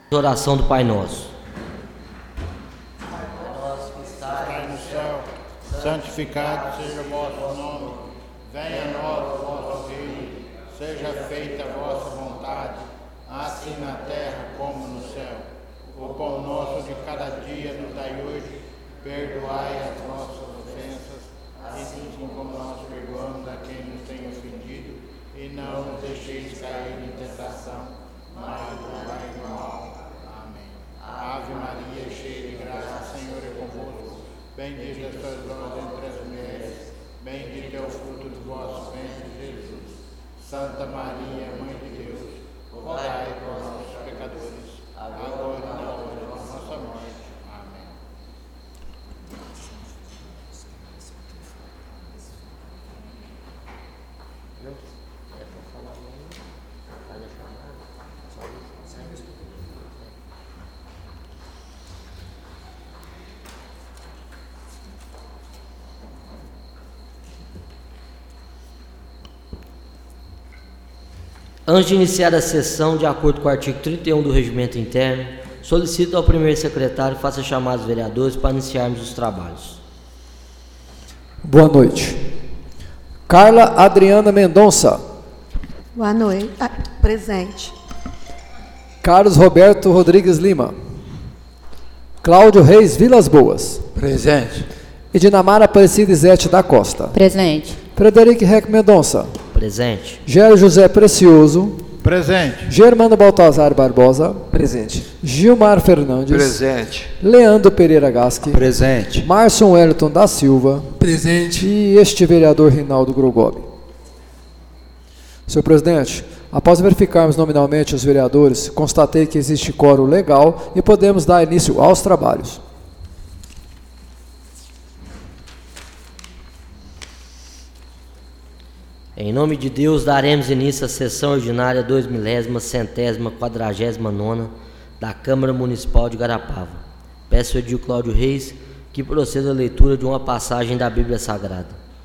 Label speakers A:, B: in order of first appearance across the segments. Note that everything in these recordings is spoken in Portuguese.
A: Oração do Pai Nosso.
B: Pai nosso que estais no céu, santificado seja o vosso nome. Venha a nós o vosso reino. Seja feita a vossa vontade, assim na terra como no céu. O pão nosso de cada dia nos dai hoje. Perdoai as nossas ofensas, assim como nós perdoamos a quem nos tem ofendido. E não nos deixeis cair em tentação, mas livrai do mal. Ave Maria, cheia de graça, o Senhor é convosco. Bendita sois vós entre as mulheres, bendito é o fruto do vosso ventre, Jesus. Santa Maria, Mãe de Deus, rogai por nós, pecadores, agora e na hora da nossa morte. Amém.
A: Antes de iniciar a sessão, de acordo com o artigo 31 do Regimento Interno, solicito ao primeiro secretário que faça chamar os vereadores para iniciarmos os trabalhos.
C: Boa noite. Carla Adriana Mendonça.
D: Boa noite. Presente.
C: Carlos Roberto Rodrigues Lima. Cláudio Reis Vilas Boas.
E: Presente.
C: Edinamara Aparecida Izete da Costa.
F: Presente.
C: Frederico Reck Mendonça.
A: Presente.
C: Gélio José Precioso.
B: Presente.
C: Germano Baltazar Barbosa.
E: Presente.
C: Gilmar Fernandes.
E: Presente.
C: Leandro Pereira Gasque.
E: Presente.
C: Márcio Wellington da Silva.
E: Presente.
C: E este vereador Rinaldo Grogobi. Senhor presidente, após verificarmos nominalmente os vereadores, constatei que existe quórum legal e podemos dar início aos trabalhos.
A: Em nome de Deus, daremos início à sessão ordinária 2149 da Câmara Municipal de Igarapava. Peço ao edil Cláudio Reis que proceda a leitura de uma passagem da Bíblia Sagrada.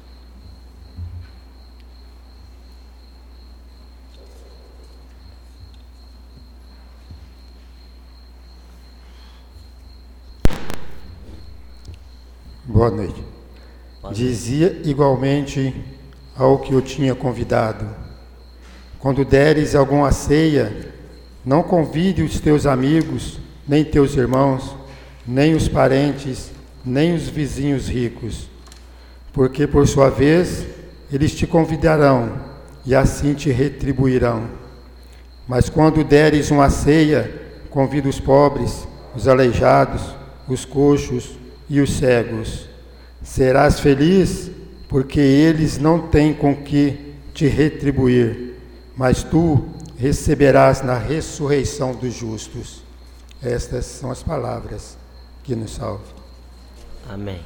G: Boa noite. Dizia igualmente ao que eu tinha convidado: quando deres alguma ceia, não convide os teus amigos, nem teus irmãos, nem os parentes, nem os vizinhos ricos, porque por sua vez eles te convidarão e assim te retribuirão. Mas quando deres uma ceia, convida os pobres, os aleijados, os coxos e os cegos. Serás feliz, porque eles não têm com que te retribuir, mas tu receberás na ressurreição dos justos. Estas são as palavras que nos salvam.
A: Amém.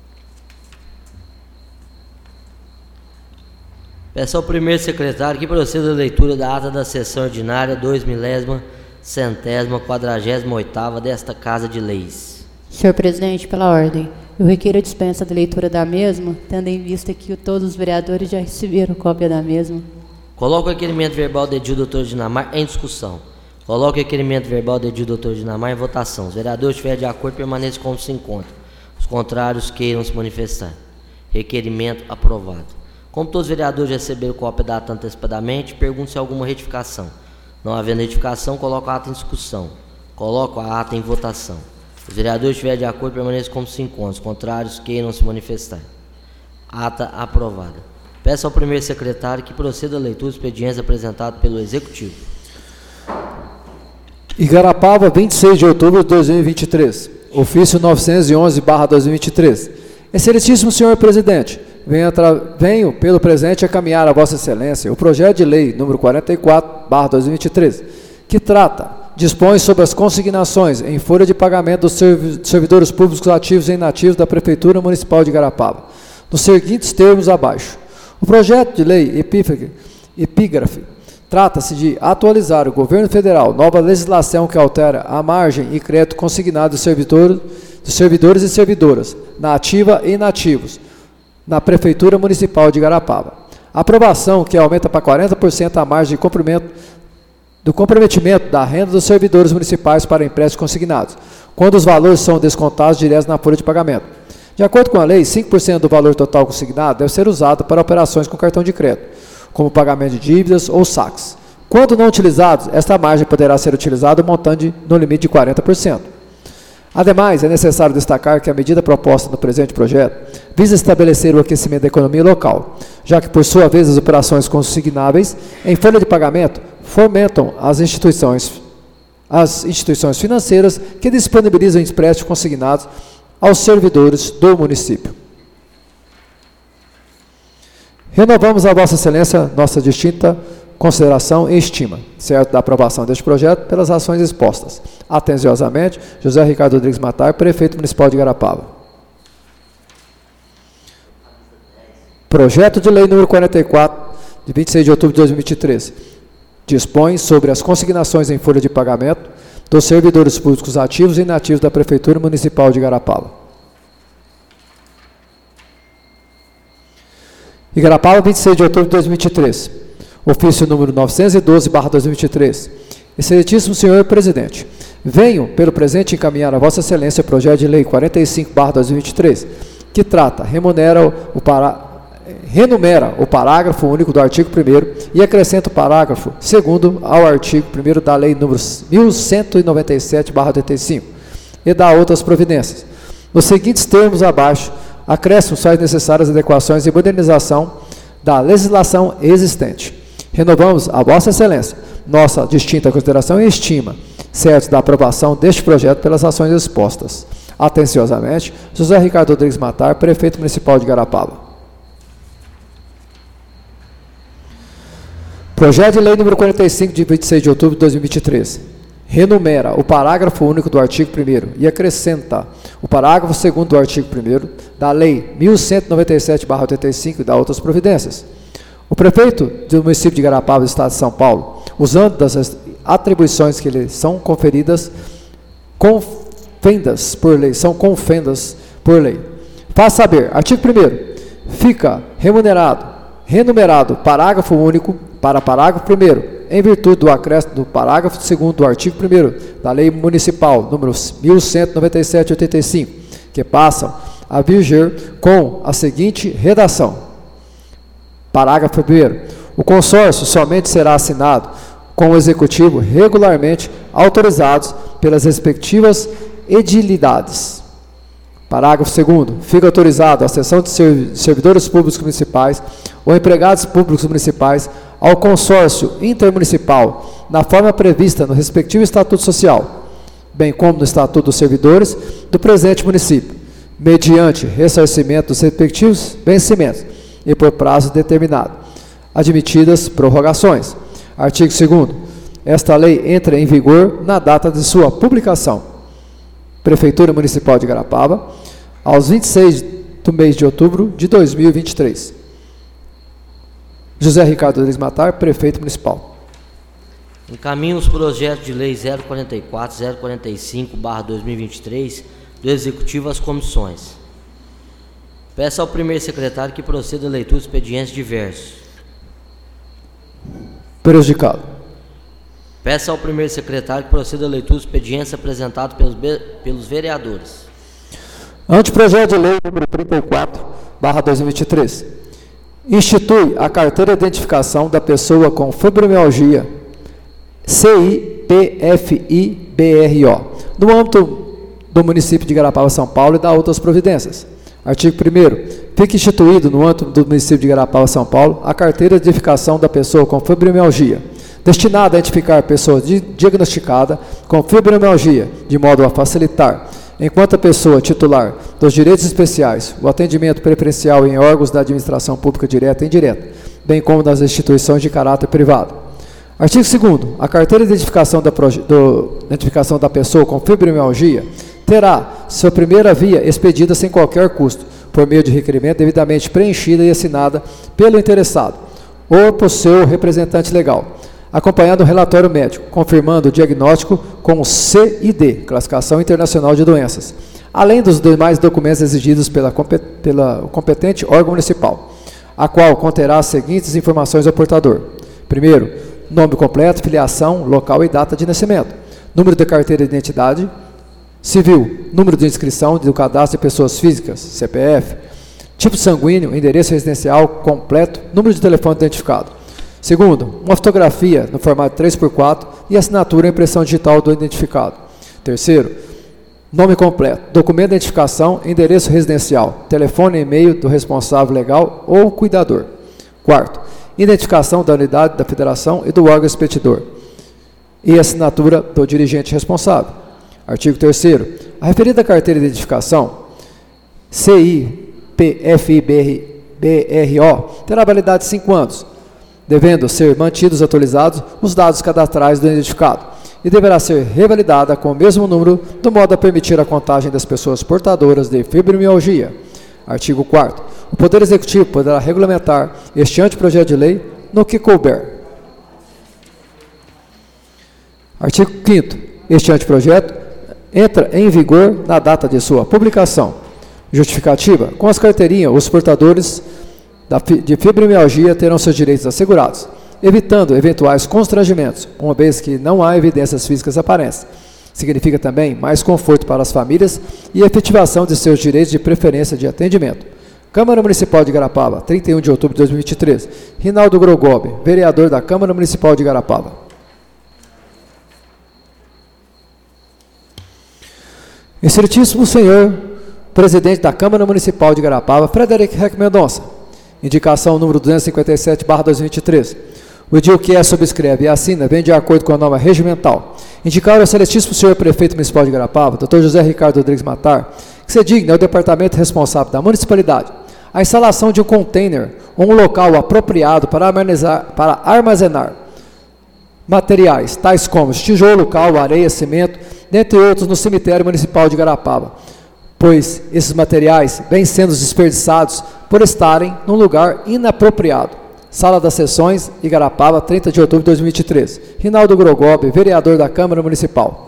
A: Peço ao primeiro secretário que proceda a leitura da ata da sessão ordinária 2148ª desta Casa de Leis.
F: Senhor presidente, pela ordem, eu requeiro a dispensa da leitura da mesma, tendo em vista que todos os vereadores já receberam cópia da mesma.
A: Coloco o requerimento verbal do edil Dr. Dinamar em discussão. Coloco o requerimento verbal do edil Dr. Dinamar em votação. Os vereadores estiverem de acordo, permaneçam como se encontram. Os contrários queiram se manifestar. Requerimento aprovado. Como todos os vereadores receberam cópia da ata antecipadamente, pergunto se há alguma retificação. Não havendo retificação, coloco a ata em discussão. Coloco a ata em votação. Os vereadores estiverem de acordo, permaneçam como se encontram. Os contrários queiram se manifestar. Ata aprovada. Peço ao primeiro secretário que proceda a leitura dos expedientes apresentados pelo Executivo.
C: Igarapava, 26 de outubro de 2023. Ofício 911/2023. Excelentíssimo senhor presidente, venho pelo presente encaminhar a vossa excelência o projeto de lei número 44/2023, que dispõe sobre as consignações em folha de pagamento dos servidores públicos ativos e inativos da Prefeitura Municipal de Igarapava, nos seguintes termos abaixo. O projeto de lei epígrafe trata-se de atualizar o governo federal, nova legislação que altera a margem e crédito consignado dos servidores e servidoras, na ativa e inativos, na Prefeitura Municipal de Igarapava. A aprovação que aumenta para 40% a margem de cumprimento do comprometimento da renda dos servidores municipais para empréstimos consignados, quando os valores são descontados diretos na folha de pagamento. De acordo com a lei, 5% do valor total consignado deve ser usado para operações com cartão de crédito, como pagamento de dívidas ou saques. Quando não utilizados, esta margem poderá ser utilizada montante no limite de 40%. Ademais, é necessário destacar que a medida proposta no presente projeto visa estabelecer o aquecimento da economia local, já que, por sua vez, as operações consignáveis em folha de pagamento fomentam as instituições financeiras que disponibilizam empréstimos consignados aos servidores do município. Renovamos a Vossa Excelência nossa distinta consideração e estima, certo, da aprovação deste projeto pelas ações expostas. Atenciosamente, José Ricardo Rodrigues Matar, Prefeito Municipal de Igarapava. Projeto de Lei número 44, de 26 de outubro de 2023, dispõe sobre as consignações em folha de pagamento dos servidores públicos ativos e inativos da Prefeitura Municipal de Igarapava. Igarapava, 26 de outubro de 2023. Ofício número 912/2023. Excelentíssimo senhor presidente, venho, pelo presente, encaminhar a Vossa Excelência o projeto de Lei 45/2023, que renumera o parágrafo único do artigo 1º e acrescenta o parágrafo 2º ao artigo 1º da Lei número 1197/85 e dá outras providências. Nos seguintes termos abaixo, acréscimos faz necessárias adequações e modernização da legislação existente. Renovamos a Vossa Excelência nossa distinta consideração e estima, certo, da aprovação deste projeto pelas ações expostas. Atenciosamente, José Ricardo Rodrigues Matar, Prefeito Municipal de Igarapava. Projeto de Lei número 45, de 26 de outubro de 2023. Renumera o parágrafo único do artigo 1º e acrescenta o parágrafo 2º do artigo 1º da Lei 1197/85 e dá outras providências. O prefeito do município de Igarapava, do estado de São Paulo, usando das atribuições que lhe são conferidas, confendas por lei, faz saber, artigo 1º, fica renumerado parágrafo único para parágrafo 1º, em virtude do acréscimo do parágrafo 2º do artigo 1º da Lei Municipal número 1197/85, que passam a viger com a seguinte redação. Parágrafo 1º. O consórcio somente será assinado com o executivo regularmente autorizados pelas respectivas edilidades. Parágrafo 2º. Fica autorizado a cessão de servidores públicos municipais ou empregados públicos municipais ao consórcio intermunicipal na forma prevista no respectivo Estatuto Social, bem como no Estatuto dos Servidores do presente município, mediante ressarcimento dos respectivos vencimentos e por prazo determinado, admitidas prorrogações. Artigo 2º. Esta lei entra em vigor na data de sua publicação. Prefeitura Municipal de Igarapava, aos 26 do mês de outubro de 2023. José Ricardo Rodrigues Matar, Prefeito Municipal.
A: Encaminho os projetos de lei 044, 045/2023 do Executivo às comissões. Peço ao primeiro secretário que proceda à leitura dos expedientes diversos.
C: Prejudicado.
A: Peço ao primeiro secretário que proceda à leitura dos expedientes apresentados pelos vereadores.
C: Anteprojeto de lei número 34/2023. Institui a carteira de identificação da pessoa com fibromialgia, CIPFI-BRO, no âmbito do município de Igarapava, São Paulo, e dá outras providências. Artigo 1º. Fica instituído no âmbito do município de Igarapava, São Paulo, a carteira de identificação da pessoa com fibromialgia, destinada a identificar a pessoa diagnosticada com fibromialgia, de modo a facilitar, enquanto a pessoa titular dos direitos especiais, o atendimento preferencial em órgãos da administração pública direta e indireta, bem como das instituições de caráter privado. Artigo 2º. A carteira de identificação da pessoa com fibromialgia terá sua primeira via expedida sem qualquer custo, por meio de requerimento devidamente preenchida e assinada pelo interessado ou por seu representante legal, acompanhado do relatório médico, confirmando o diagnóstico com o CID, Classificação Internacional de Doenças, além dos demais documentos exigidos pela competente órgão municipal, a qual conterá as seguintes informações ao portador. Primeiro, nome completo, filiação, local e data de nascimento, número de carteira de identidade civil, número de inscrição do cadastro de pessoas físicas, CPF, tipo sanguíneo, endereço residencial completo, número de telefone identificado. Segundo, uma fotografia no formato 3x4 e assinatura em impressão digital do identificado. Terceiro, nome completo, documento de identificação, endereço residencial, telefone e e-mail do responsável legal ou cuidador. Quarto, identificação da unidade da federação e do órgão expedidor e assinatura do dirigente responsável. Artigo 3º. A referida carteira de identificação, CIPFIBRO, terá validade de 5 anos, devendo ser mantidos atualizados os dados cadastrais do identificado, e deverá ser revalidada com o mesmo número, do modo a permitir a contagem das pessoas portadoras de fibromialgia. Artigo 4º. O Poder Executivo poderá regulamentar este anteprojeto de lei no que couber. Artigo 5º. Este anteprojeto entra em vigor na data de sua publicação. Justificativa. Com as carteirinhas, os portadores de fibromialgia terão seus direitos assegurados, evitando eventuais constrangimentos, uma vez que não há evidências físicas aparentes. Significa também mais conforto para as famílias e efetivação de seus direitos de preferência de atendimento. Câmara Municipal de Igarapava, 31 de outubro de 2023. Rinaldo Grogobi, vereador da Câmara Municipal de Igarapava. Excelentíssimo senhor presidente da Câmara Municipal de Igarapava, Frederico Reck Mendonça. Indicação número 257/2023. O edil que subscreve e assina vem de acordo com a norma regimental. Indicar ao excelentíssimo senhor prefeito municipal de Igarapava, Dr. José Ricardo Rodrigues Matar, que se digne ao departamento responsável da municipalidade a instalação de um container ou um local apropriado para armazenar materiais, tais como tijolo, cal, areia, cimento, dentre outros, no cemitério municipal de Igarapava, pois esses materiais vêm sendo desperdiçados por estarem num lugar inapropriado. Sala das Sessões, Igarapava, 30 de outubro de 2023. Rinaldo Grogobi, vereador da Câmara Municipal.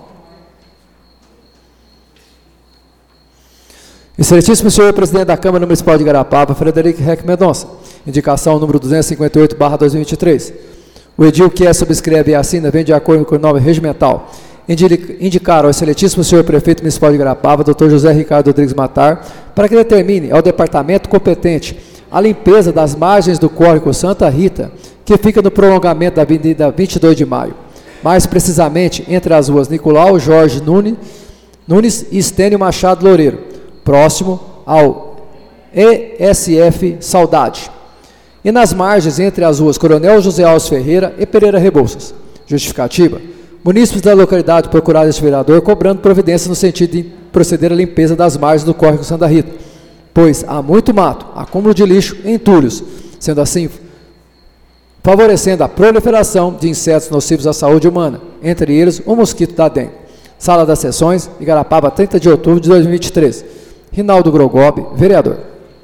C: Excelentíssimo senhor presidente da Câmara Municipal de Igarapava, Frederico Reck Mendonça. Indicação número 258/2023. O edil que subscreve e assina vem de acordo com a norma regimental. Indicar ao excelentíssimo senhor prefeito municipal de Igarapava, Dr. José Ricardo Rodrigues Matar, para que determine ao departamento competente a limpeza das margens do córrego Santa Rita, que fica no prolongamento da Avenida 22 de Maio, mais precisamente entre as ruas Nicolau Jorge Nunes e Estênio Machado Loureiro, próximo ao ESF Saudade, e nas margens entre as ruas Coronel José Alves Ferreira e Pereira Rebouças. Justificativa. Munícipes da localidade procuraram este vereador cobrando providências no sentido de proceder à limpeza das margens do córrego Santa Rita, pois há muito mato, acúmulo de lixo e entulhos, sendo assim favorecendo a proliferação de insetos nocivos à saúde humana, entre eles o mosquito da dengue. Sala das Sessões, Igarapava, 30 de outubro de 2023. Rinaldo Grogobi, vereador.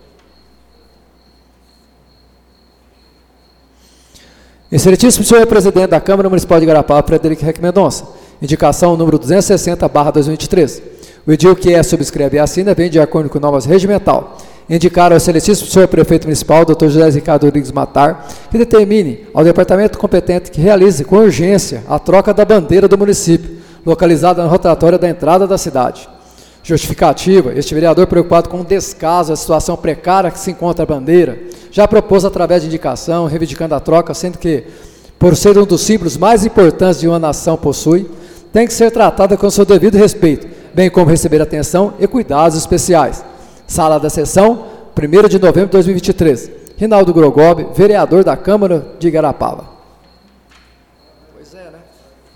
C: Excelentíssimo senhor presidente da Câmara Municipal de Igarapava, Frederico Reck Mendonça. Indicação número 260/2023. O edil que subscreve e assina vem de acordo com normas regimental. Indicar ao excelentíssimo senhor prefeito municipal, Dr. José Ricardo Rodrigues Matar, que determine ao departamento competente que realize com urgência a troca da bandeira do município, localizada na rotatória da entrada da cidade. Justificativa. Este vereador, preocupado com o descaso, a situação precária que se encontra a bandeira, já propôs através de indicação, reivindicando a troca, sendo que, por ser um dos símbolos mais importantes de uma nação possui, tem que ser tratada com seu devido respeito, bem como receber atenção e cuidados especiais. Sala da Sessão, 1º de novembro de 2023. Rinaldo Grogobi, vereador da Câmara de Igarapava. Pois é, né?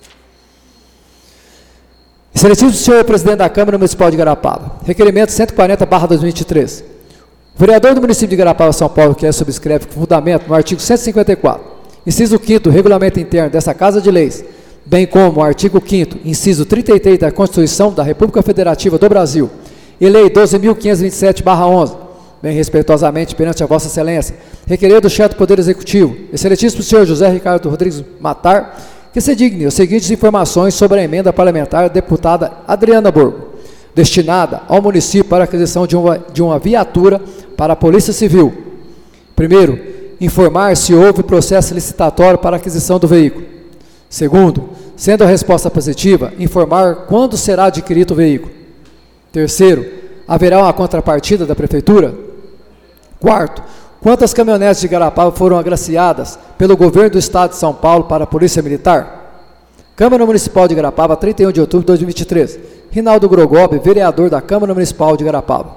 C: Excelentíssimo senhor presidente da Câmara Municipal de Igarapava. Requerimento 140/2023. O vereador do município de Igarapava, São Paulo, que subscreve com fundamento no artigo 154, inciso 5º do regulamento interno dessa Casa de Leis, bem como o artigo 5º, inciso 33 da Constituição da República Federativa do Brasil, e Lei 12.527/11, bem respeitosamente perante a Vossa Excelência, requerer do chefe do Poder Executivo, excelentíssimo senhor José Ricardo Rodrigues Matar, que se digne as seguintes informações sobre a emenda parlamentar da deputada Adriana Borgo, destinada ao município para a aquisição de uma viatura para a Polícia Civil. Primeiro, informar se houve processo licitatório para a aquisição do veículo. Segundo, sendo a resposta positiva, informar quando será adquirido o veículo. Terceiro, haverá uma contrapartida da Prefeitura? Quarto, quantas caminhonetes de Igarapava foram agraciadas pelo Governo do Estado de São Paulo para a Polícia Militar? Câmara Municipal de Igarapava, 31 de outubro de 2023. Rinaldo Grogobi, vereador da Câmara Municipal de Igarapava.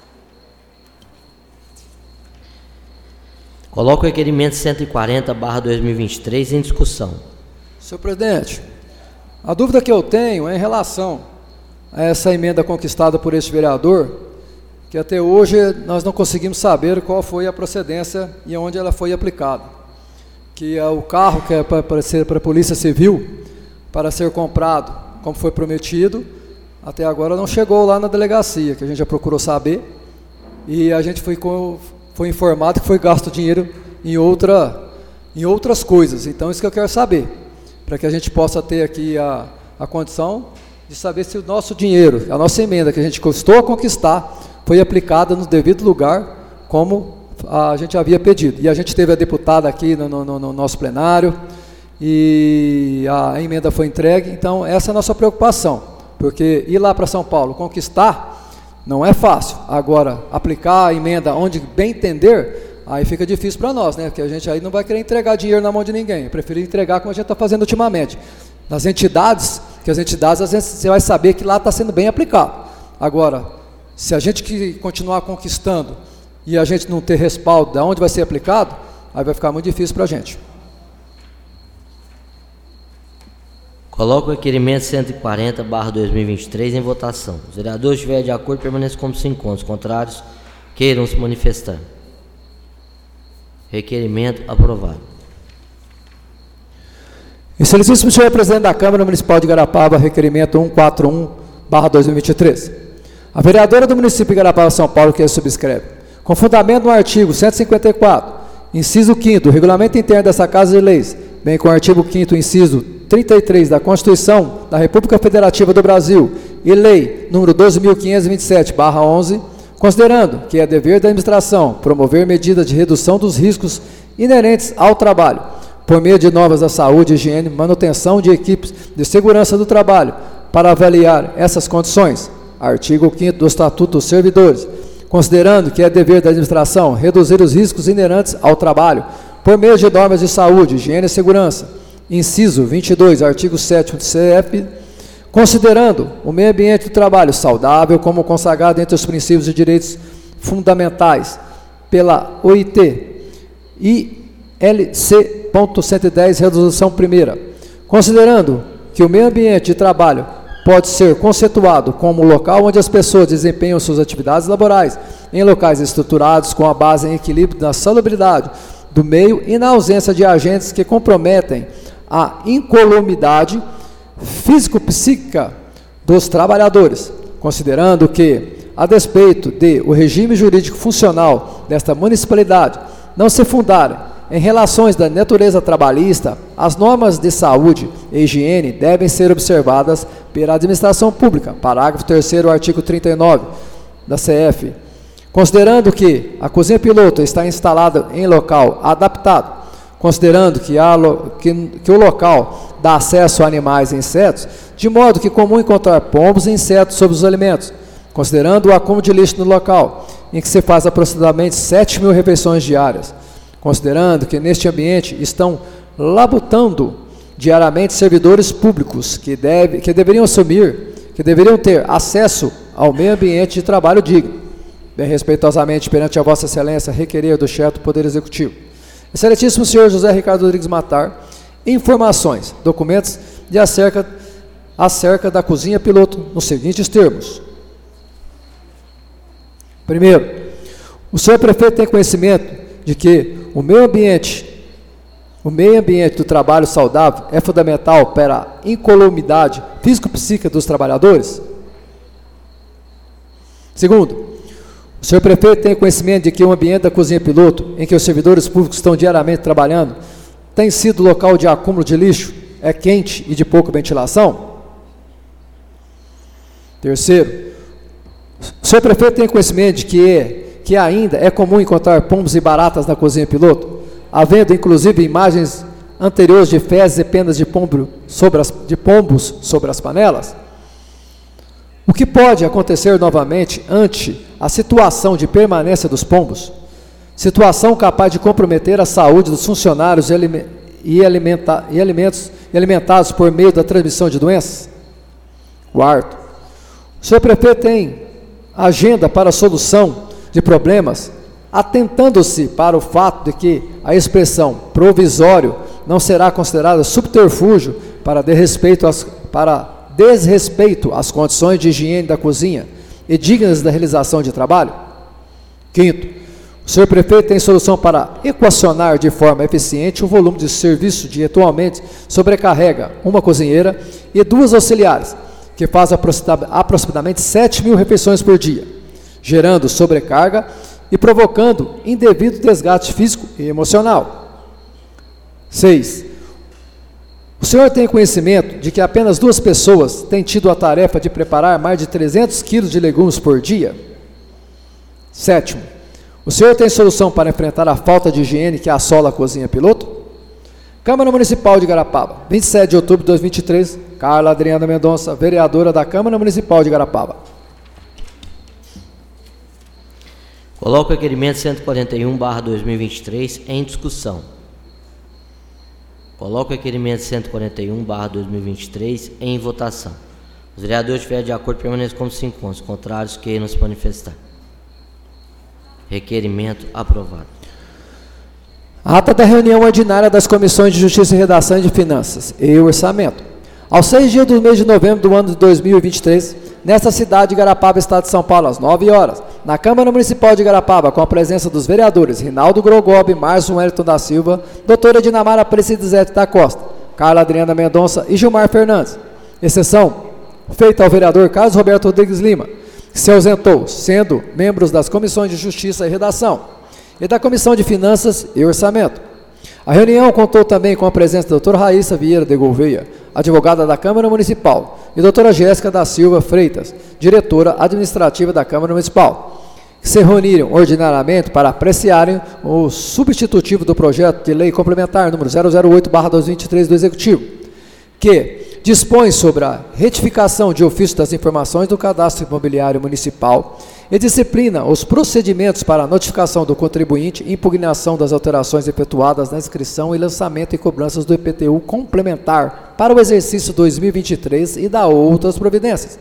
A: Coloco o requerimento 140/2023 em discussão.
C: Senhor presidente, a dúvida que eu tenho é em relação a essa emenda conquistada por este vereador, que até hoje nós não conseguimos saber qual foi a procedência e onde ela foi aplicada. Que é o carro que é para a Polícia Civil, para ser comprado, como foi prometido, até agora não chegou lá na delegacia, que a gente já procurou saber, e a gente foi informado que foi gasto dinheiro em outras coisas. Então, isso que eu quero saber, para que a gente possa ter aqui a condição de saber se o nosso dinheiro, a nossa emenda que a gente custou a conquistar, foi aplicada no devido lugar, como a gente havia pedido. E a gente teve a deputada aqui no nosso plenário, e a emenda foi entregue. Então, essa é a nossa preocupação, porque ir lá para São Paulo, conquistar, não é fácil. Agora, aplicar a emenda onde bem entender, aí fica difícil para nós, né? Porque a gente aí não vai querer entregar dinheiro na mão de ninguém. Eu prefiro entregar como a gente está fazendo ultimamente. Nas entidades, que as entidades, às vezes, você vai saber que lá está sendo bem aplicado. Agora, se a gente continuar conquistando e a gente não ter respaldo de onde vai ser aplicado, aí vai ficar muito difícil para a gente.
A: Coloco o requerimento 140/2023 em votação. Os vereadores estiverem de acordo, permaneçam como se encontram. Os contrários, queiram se manifestar. Requerimento aprovado.
C: Excelentíssimo senhor presidente da Câmara Municipal de Igarapava, requerimento 141/2023. A vereadora do município de Igarapava, São Paulo, que subscreve, com fundamento no artigo 154, inciso 5º, do Regulamento Interno dessa Casa de Leis, bem com o artigo 5º, inciso 33 da Constituição da República Federativa do Brasil e Lei número 12.527/11, considerando que é dever da administração promover medidas de redução dos riscos inerentes ao trabalho, por meio de normas da saúde, higiene, manutenção de equipes de segurança do trabalho, para avaliar essas condições. Artigo 5º do Estatuto dos Servidores, considerando que é dever da administração reduzir os riscos inerentes ao trabalho, por meio de normas de saúde, higiene e segurança. Inciso 22, artigo 7º do CF, considerando o meio ambiente do trabalho saudável como consagrado entre os princípios e direitos fundamentais pela OIT e LC.110, resolução primeira, considerando que o meio ambiente de trabalho pode ser conceituado como o local onde as pessoas desempenham suas atividades laborais, em locais estruturados com a base em equilíbrio da salubridade do meio e na ausência de agentes que comprometem a incolumidade físico-psíquica dos trabalhadores, considerando que, a despeito de o regime jurídico funcional desta municipalidade não se fundar em relações da natureza trabalhista, as normas de saúde e higiene devem ser observadas pela administração pública. Parágrafo 3º, artigo 39 da CF. Considerando que a cozinha piloto está instalada em local adaptado, considerando que o local dá acesso a animais e insetos, de modo que é comum encontrar pombos e insetos sobre os alimentos, considerando o acúmulo de lixo no local, em que se faz aproximadamente 7.000 refeições diárias, considerando que neste ambiente estão labutando diariamente servidores públicos que deveriam ter acesso ao meio ambiente de trabalho digno, bem respeitosamente perante a Vossa Excelência requerer do chefe do Poder Executivo. Excelentíssimo senhor José Ricardo Rodrigues Matar, informações, documentos acerca da cozinha piloto nos seguintes termos. Primeiro, o senhor prefeito tem conhecimento de que o meio ambiente do trabalho saudável é fundamental para a incolumidade físico-psíquica dos trabalhadores? Segundo, o senhor prefeito tem conhecimento de que o ambiente da cozinha piloto, em que os servidores públicos estão diariamente trabalhando, tem sido local de acúmulo de lixo, é quente e de pouca ventilação? Terceiro, o senhor prefeito tem conhecimento de que ainda é comum encontrar pombos e baratas na cozinha piloto, havendo inclusive imagens anteriores de fezes e penas de pombos sobre as panelas? O que pode acontecer novamente ante a situação de permanência dos pombos? Situação capaz de comprometer a saúde dos funcionários e alimentados por meio da transmissão de doenças? Quarto, o senhor prefeito tem agenda para a solução de problemas, atentando-se para o fato de que a expressão provisório não será considerada subterfúgio para desrespeito às condições de higiene da cozinha e dignas da realização de trabalho? Quinto, o senhor prefeito tem solução para equacionar de forma eficiente o volume de serviço que atualmente sobrecarrega uma cozinheira e 2 auxiliares, que faz aproximadamente 7.000 refeições por dia, gerando sobrecarga e provocando indevido desgaste físico e emocional. 6. O senhor tem conhecimento de que apenas 2 pessoas têm tido a tarefa de preparar mais de 300 quilos de legumes por dia? 7. O senhor tem solução para enfrentar a falta de higiene que assola a cozinha piloto? Câmara Municipal de Igarapava, 27 de outubro de 2023, Carla Adriana Mendonça, vereadora da Câmara Municipal de Igarapava.
A: Coloco o requerimento 141/2023 em discussão. Coloco o requerimento 141/2023 em votação. Os vereadores estiverem de acordo permaneçam como se encontram. Os contrários queiram se manifestar. Requerimento aprovado.
C: Ata da reunião ordinária das Comissões de Justiça e Redação e de Finanças e Orçamento. Aos 6 dias do mês de novembro do ano de 2023, nesta cidade de Igarapava, estado de São Paulo, às 9 horas, na Câmara Municipal de Igarapava, com a presença dos vereadores Rinaldo Grogobi, Márcio Wellington da Silva, doutora Dinamara Presidizete da Costa, Carla Adriana Mendonça e Gilmar Fernandes. Exceção feita ao vereador Carlos Roberto Rodrigues Lima, que se ausentou, sendo membros das Comissões de Justiça e Redação e da Comissão de Finanças e Orçamento. A reunião contou também com a presença da doutora Raíssa Vieira de Gouveia, advogada da Câmara Municipal, e doutora Jéssica da Silva Freitas, diretora administrativa da Câmara Municipal, que se reuniram ordinariamente para apreciarem o substitutivo do projeto de lei complementar número 008/2023 do Executivo, que dispõe sobre a retificação de ofício das informações do Cadastro Imobiliário Municipal e disciplina os procedimentos para a notificação do contribuinte e impugnação das alterações efetuadas na inscrição e lançamento e cobranças do IPTU complementar para o exercício 2023 e da outras providências.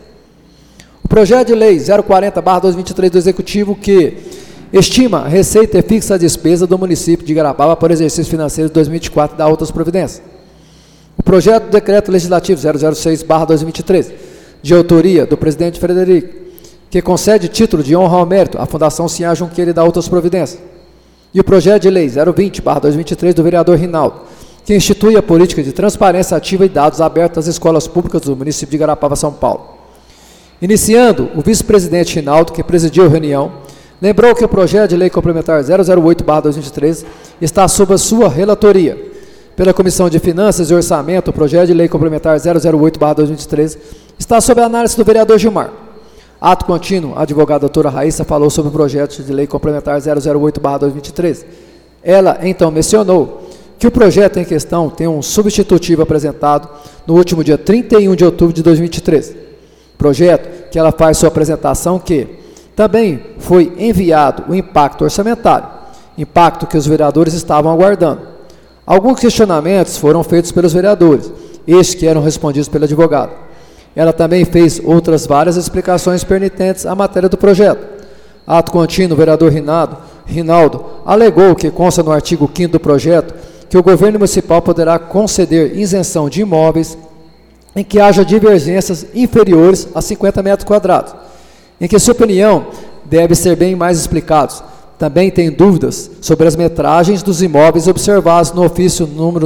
C: O projeto de lei 040/2023 do Executivo, que estima a receita e fixa a despesa do município de Igarapava para o exercício financeiro de 2024 e da outras providências. O projeto do decreto legislativo 006/2023, de autoria do presidente Frederico, que concede título de honra ao mérito à Fundação Sinhá Junqueira e da outras providências. E o projeto de lei 020/2023 do vereador Rinaldo, que institui a política de transparência ativa e dados abertos às escolas públicas do município de Igarapava, São Paulo. Iniciando, o vice-presidente Rinaldo, que presidiu a reunião, lembrou que o projeto de lei complementar 008/2023 está sob a sua relatoria. Pela Comissão de Finanças e Orçamento, o projeto de lei complementar 008/2023 está sob a análise do vereador Gilmar. Ato contínuo, a advogada doutora Raíssa falou sobre o projeto de lei complementar 008/2023. Ela, então, mencionou que o projeto em questão tem um substitutivo apresentado no último dia 31 de outubro de 2023. Projeto que ela faz sua apresentação que também foi enviado o impacto orçamentário, impacto que os vereadores estavam aguardando. Alguns questionamentos foram feitos pelos vereadores, estes que eram respondidos pelo advogado. Ela também fez outras várias explicações pertinentes à matéria do projeto. Ato contínuo, o vereador Rinaldo alegou que consta no artigo 5º do projeto que o governo municipal poderá conceder isenção de imóveis em que haja divergências inferiores a 50 metros quadrados, em que sua opinião deve ser bem mais explicados. Também tem dúvidas sobre as metragens dos imóveis observados no ofício número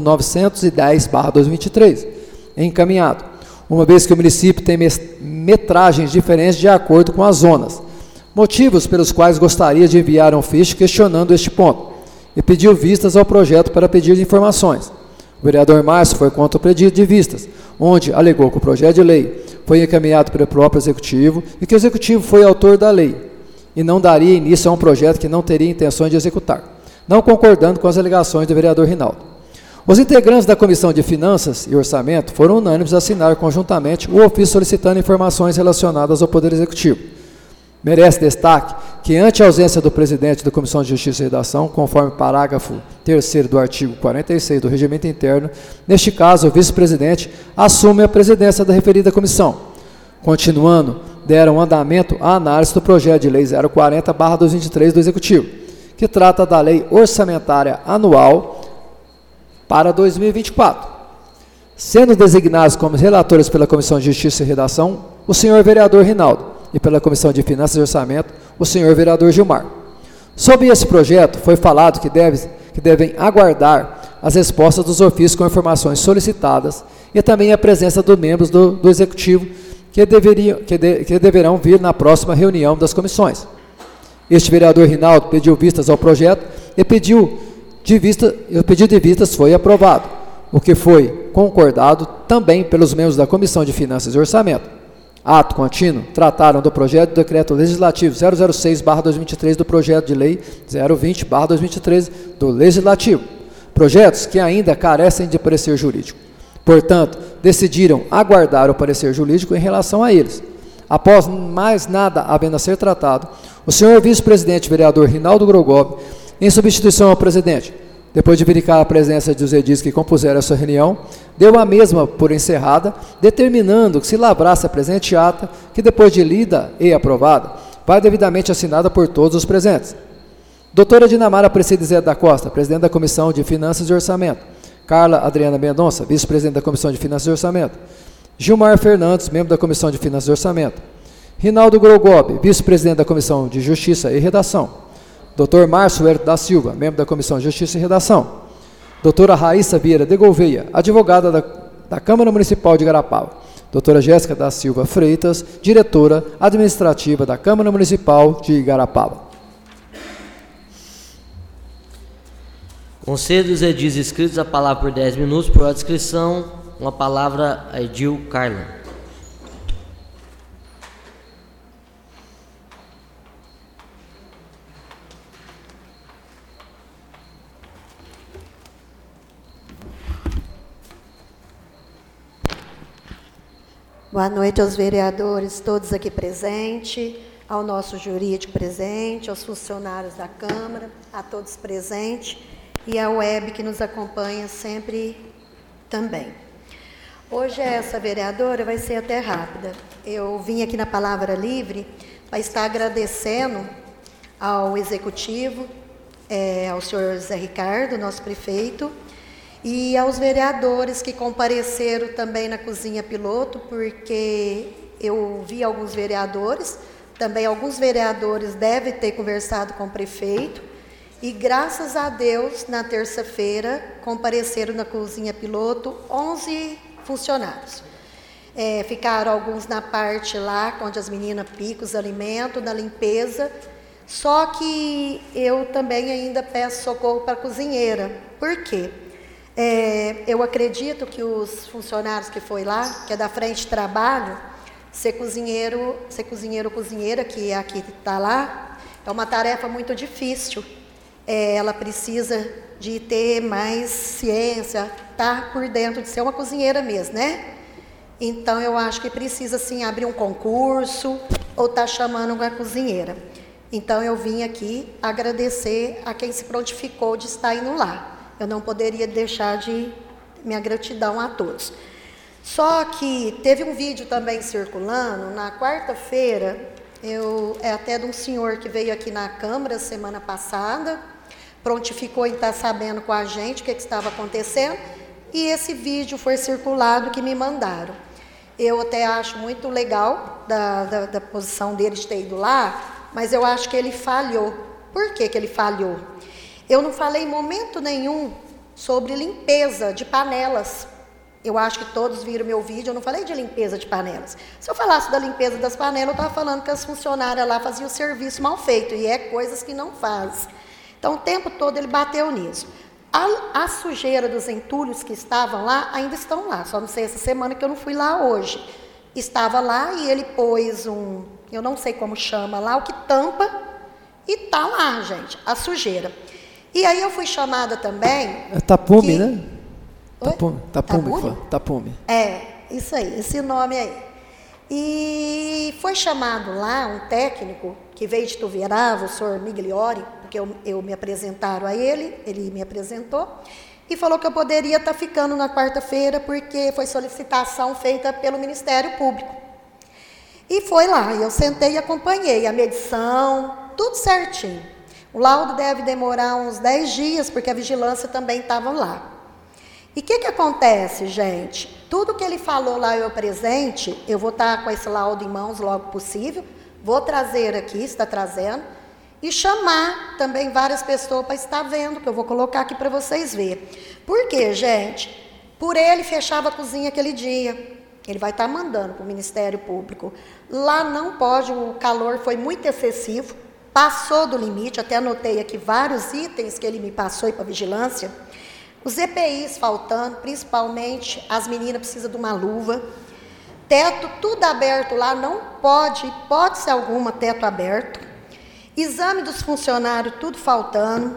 C: 910/2023, encaminhado, uma vez que o município tem metragens diferentes de acordo com as zonas, motivos pelos quais gostaria de enviar um ofício questionando este ponto, e pediu vistas ao projeto para pedir informações. O vereador Márcio foi contra o pedido de vistas, onde alegou que o projeto de lei foi encaminhado pelo próprio Executivo e que o Executivo foi autor da lei, e não daria início a um projeto que não teria intenção de executar. não concordando com as alegações do vereador Rinaldo. Os integrantes da Comissão de Finanças e Orçamento foram unânimes a assinar conjuntamente o ofício solicitando informações relacionadas ao Poder Executivo. Merece destaque que, ante a ausência do presidente da Comissão de Justiça e Redação, conforme parágrafo 3º do artigo 46 do Regimento Interno, neste caso, o vice-presidente assume a presidência da referida comissão. Continuando, deram andamento à análise do projeto de lei 040/2023 do Executivo, que trata da lei orçamentária anual para 2024. Sendo designados como relatores pela Comissão de Justiça e Redação, o senhor vereador Rinaldo, e pela Comissão de Finanças e Orçamento, o senhor vereador Gilmar. Sobre esse projeto, foi falado que devem aguardar as respostas dos ofícios com informações solicitadas e também a presença dos membros do Executivo que deverão vir na próxima reunião das comissões. Este vereador Rinaldo pediu vistas ao projeto e o pedido de vistas foi aprovado, o que foi concordado também pelos membros da Comissão de Finanças e Orçamento. Ato contínuo, trataram do projeto do Decreto Legislativo 006/2023 do Projeto de Lei 020/2023 do Legislativo, projetos que ainda carecem de parecer jurídico. Portanto, decidiram aguardar o parecer jurídico em relação a eles. Após mais nada havendo a ser tratado, o senhor vice-presidente vereador Rinaldo Grogob, em substituição ao presidente, depois de verificar a presença dos edis que compuseram essa reunião, deu a mesma por encerrada, determinando que se lavrasse a presente ata, que depois de lida e aprovada, vai devidamente assinada por todos os presentes. Doutora Dinamara Aparecida Zé da Costa, presidente da Comissão de Finanças e Orçamento. Carla Adriana Mendonça, vice-presidente da Comissão de Finanças e Orçamento. Gilmar Fernandes, membro da Comissão de Finanças e Orçamento. Rinaldo Grogob, vice-presidente da Comissão de Justiça e Redação. Dr. Márcio Herto da Silva, membro da Comissão de Justiça e Redação. Doutora Raíssa Vieira de Gouveia, advogada da Câmara Municipal de Igarapava. Doutora Jéssica da Silva Freitas, diretora administrativa da Câmara Municipal de Igarapava.
A: Conselho dos edis inscritos, a palavra por 10 minutos, por ordem de inscrição, uma palavra a Edil Carla.
D: Boa noite aos vereadores, todos aqui presentes, ao nosso jurídico presente, aos funcionários da Câmara, a todos presentes e à web que nos acompanha sempre também. Hoje essa vereadora vai ser até rápida. Eu vim aqui na Palavra Livre para estar agradecendo ao Executivo, ao senhor Zé Ricardo, nosso prefeito, e aos vereadores que compareceram também na cozinha piloto, porque eu vi alguns vereadores, também alguns vereadores devem ter conversado com o prefeito, e graças a Deus, na terça-feira, compareceram na cozinha piloto 11 funcionários. Ficaram alguns na parte lá, onde as meninas picam os alimentos, na limpeza, só que eu também ainda peço socorro para a cozinheira. Por quê? Eu acredito que os funcionários que foi lá, que é da frente de trabalho, ser cozinheiro ou cozinheira, que é aqui está lá, é uma tarefa muito difícil. Ela precisa de ter mais ciência, estar por dentro de ser uma cozinheira mesmo, né? Então, eu acho que precisa, sim, abrir um concurso ou estar chamando uma cozinheira. Então, eu vim aqui agradecer a quem se prontificou de estar indo lá. Eu não poderia deixar de minha gratidão a todos. Só que teve um vídeo também circulando, na quarta-feira, até de um senhor que veio aqui na Câmara semana passada, prontificou em estar sabendo com a gente o que estava acontecendo, e esse vídeo foi circulado que me mandaram. Eu até acho muito legal da posição dele de ter ido lá, mas eu acho que ele falhou. Por que ele falhou? Eu não falei em momento nenhum sobre limpeza de panelas. Eu acho que todos viram meu vídeo, eu não falei de limpeza de panelas. Se eu falasse da limpeza das panelas, eu estava falando que as funcionárias lá faziam o serviço mal feito, e coisas que não faz. Então, o tempo todo ele bateu nisso. A sujeira dos entulhos que estavam lá, ainda estão lá, só não sei essa semana que eu não fui lá hoje. Estava lá e ele pôs eu não sei como chama lá, o que tampa, e está lá, gente, a sujeira. E aí eu fui chamada também...
C: É Tapume, né?
D: Oi?
C: Tapume.
D: É, isso aí, esse nome aí. E foi chamado lá um técnico que veio de Tuverava, o senhor Migliori, porque eu me apresentaram a ele me apresentou, e falou que eu poderia estar ficando na quarta-feira, porque foi solicitação feita pelo Ministério Público. E foi lá, eu sentei e acompanhei a medição, tudo certinho. O laudo deve demorar uns 10 dias, porque a vigilância também estava lá. E o que acontece, gente? Tudo que ele falou lá, eu presente, eu vou estar com esse laudo em mãos logo possível, vou trazer aqui, está trazendo, e chamar também várias pessoas para estar vendo, que eu vou colocar aqui para vocês verem. Por quê, gente? Por ele fechava a cozinha aquele dia. Ele vai estar mandando para o Ministério Público. Lá não pode, o calor foi muito excessivo, passou do limite, até anotei aqui vários itens que ele me passou para a vigilância. Os EPIs faltando, principalmente as meninas precisam de uma luva. Teto tudo aberto lá, não pode, hipótese alguma, teto aberto. Exame dos funcionários, tudo faltando.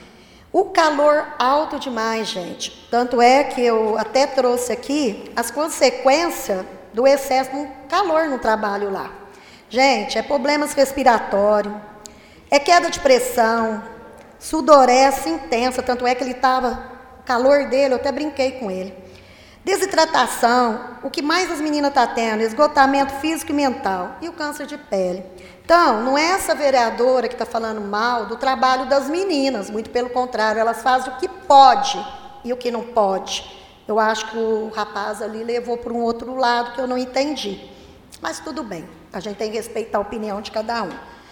D: O calor alto demais, gente. Tanto é que eu até trouxe aqui as consequências do excesso de calor no trabalho lá. Gente, é problemas respiratórios, é queda de pressão, sudorese intensa, tanto é que ele estava... O calor dele, eu até brinquei com ele. Desidratação, o que mais as meninas estão tendo? Esgotamento físico e mental. E o câncer de pele. Então, não é essa vereadora que está falando mal do trabalho das meninas. Muito pelo contrário, elas fazem o que pode e o que não pode. Eu acho que o rapaz ali levou para um outro lado que eu não entendi. Mas tudo bem, a gente tem que respeitar a opinião de cada um.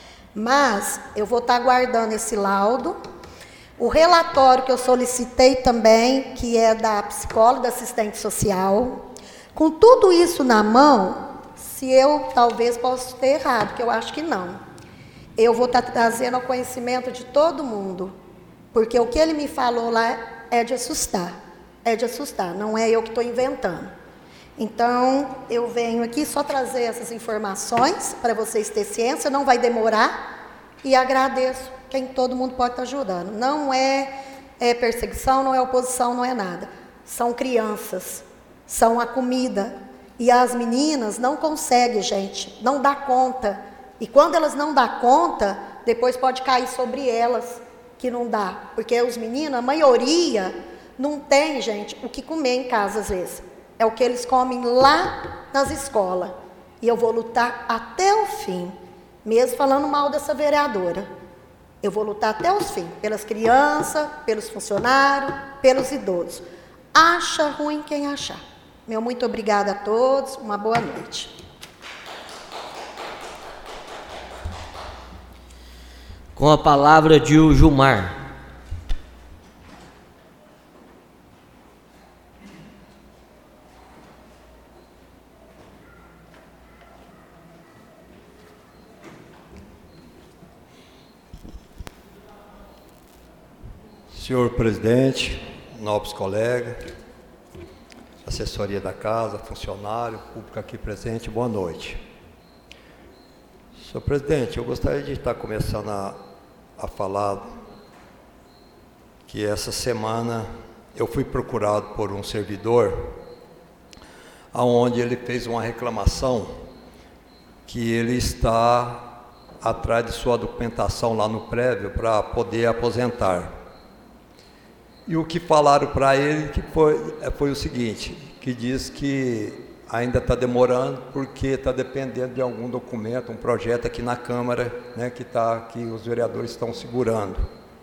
D: Mas eu vou estar aguardando esse laudo. O relatório que eu solicitei também, que é da psicóloga, da assistente social, com tudo isso na mão, se eu talvez possa ter errado, que eu acho que não. Eu vou estar trazendo ao conhecimento de todo mundo, porque o que ele me falou lá é de assustar, não é eu que estou inventando. Então, eu venho aqui só trazer essas informações para vocês terem ciência, não vai demorar, e agradeço quem todo mundo pode estar ajudando. Não é perseguição, não é oposição, não é nada. São crianças, são a comida. E as meninas não conseguem, gente, não dá conta. E quando elas não dão conta, depois pode cair sobre elas, que não dá. Porque os meninos, a maioria, não tem, gente, o que comer em casa às vezes. É o que eles comem lá nas escolas. E eu vou lutar até o fim, mesmo falando mal dessa vereadora. Eu vou lutar até o fim, pelas crianças, pelos funcionários, pelos idosos. Acha ruim quem achar. Meu muito obrigada a todos, uma boa noite.
A: Com a palavra de Gilmar.
E: Senhor presidente, nobres colegas, assessoria da casa, funcionário, público aqui presente, boa noite. Senhor presidente, eu gostaria de estar começando a falar que essa semana eu fui procurado por um servidor, aonde ele fez uma reclamação que ele está atrás de sua documentação lá no prévio para poder aposentar. E o que falaram para ele que foi o seguinte, que diz que ainda está demorando porque está dependendo de algum documento, um projeto aqui na Câmara, né, que os vereadores estão segurando.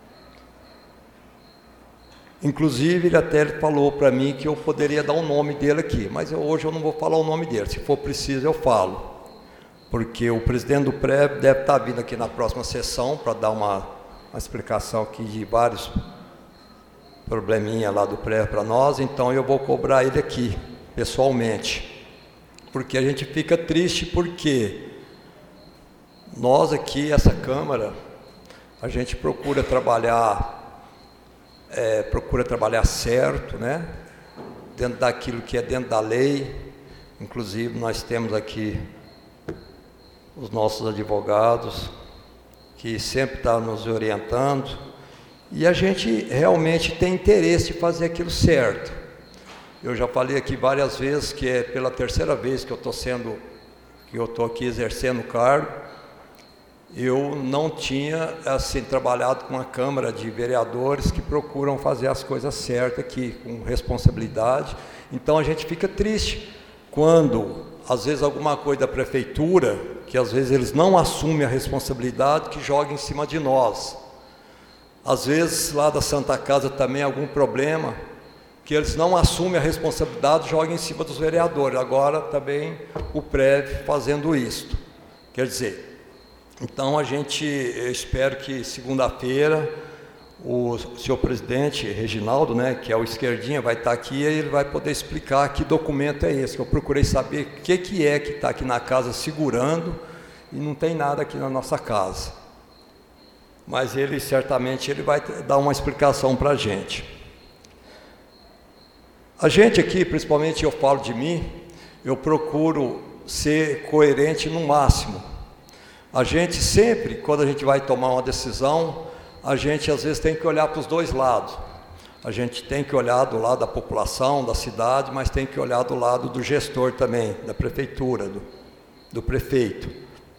E: Inclusive, ele falou para mim que eu poderia dar o nome dele aqui, mas hoje eu não vou falar o nome dele, se for preciso eu falo. Porque o presidente do prévio deve estar vindo aqui na próxima sessão para dar uma explicação aqui de vários probleminha lá do prédio para nós, então eu vou cobrar ele aqui, pessoalmente. Porque a gente fica triste porque nós aqui, essa Câmara, a gente procura trabalhar certo, né? Dentro daquilo que é dentro da lei. Inclusive nós temos aqui os nossos advogados, que sempre estão nos orientando. E a gente realmente tem interesse de fazer aquilo certo. Eu já falei aqui várias vezes que é pela terceira vez que eu estou aqui exercendo o cargo. Eu não tinha assim trabalhado com a Câmara de Vereadores que procuram fazer as coisas certas aqui, com responsabilidade. Então a gente fica triste quando, às vezes, alguma coisa da prefeitura, que às vezes eles não assumem a responsabilidade, que joga em cima de nós. Às vezes lá da Santa Casa também algum problema, que eles não assumem a responsabilidade, jogam em cima dos vereadores. Agora também o PREV fazendo isso. Quer dizer, então eu espero que segunda-feira o senhor presidente Reginaldo, né, que é o esquerdinha, vai estar aqui e ele vai poder explicar que documento é esse, que eu procurei saber o que é que está aqui na casa segurando e não tem nada aqui na nossa casa. Mas ele certamente vai dar uma explicação para a gente. A gente aqui, principalmente eu falo de mim, eu procuro ser coerente no máximo. A gente sempre, quando a gente vai tomar uma decisão, a gente às vezes tem que olhar para os dois lados. A gente tem que olhar do lado da população, da cidade, mas tem que olhar do lado do gestor também, da prefeitura, do prefeito.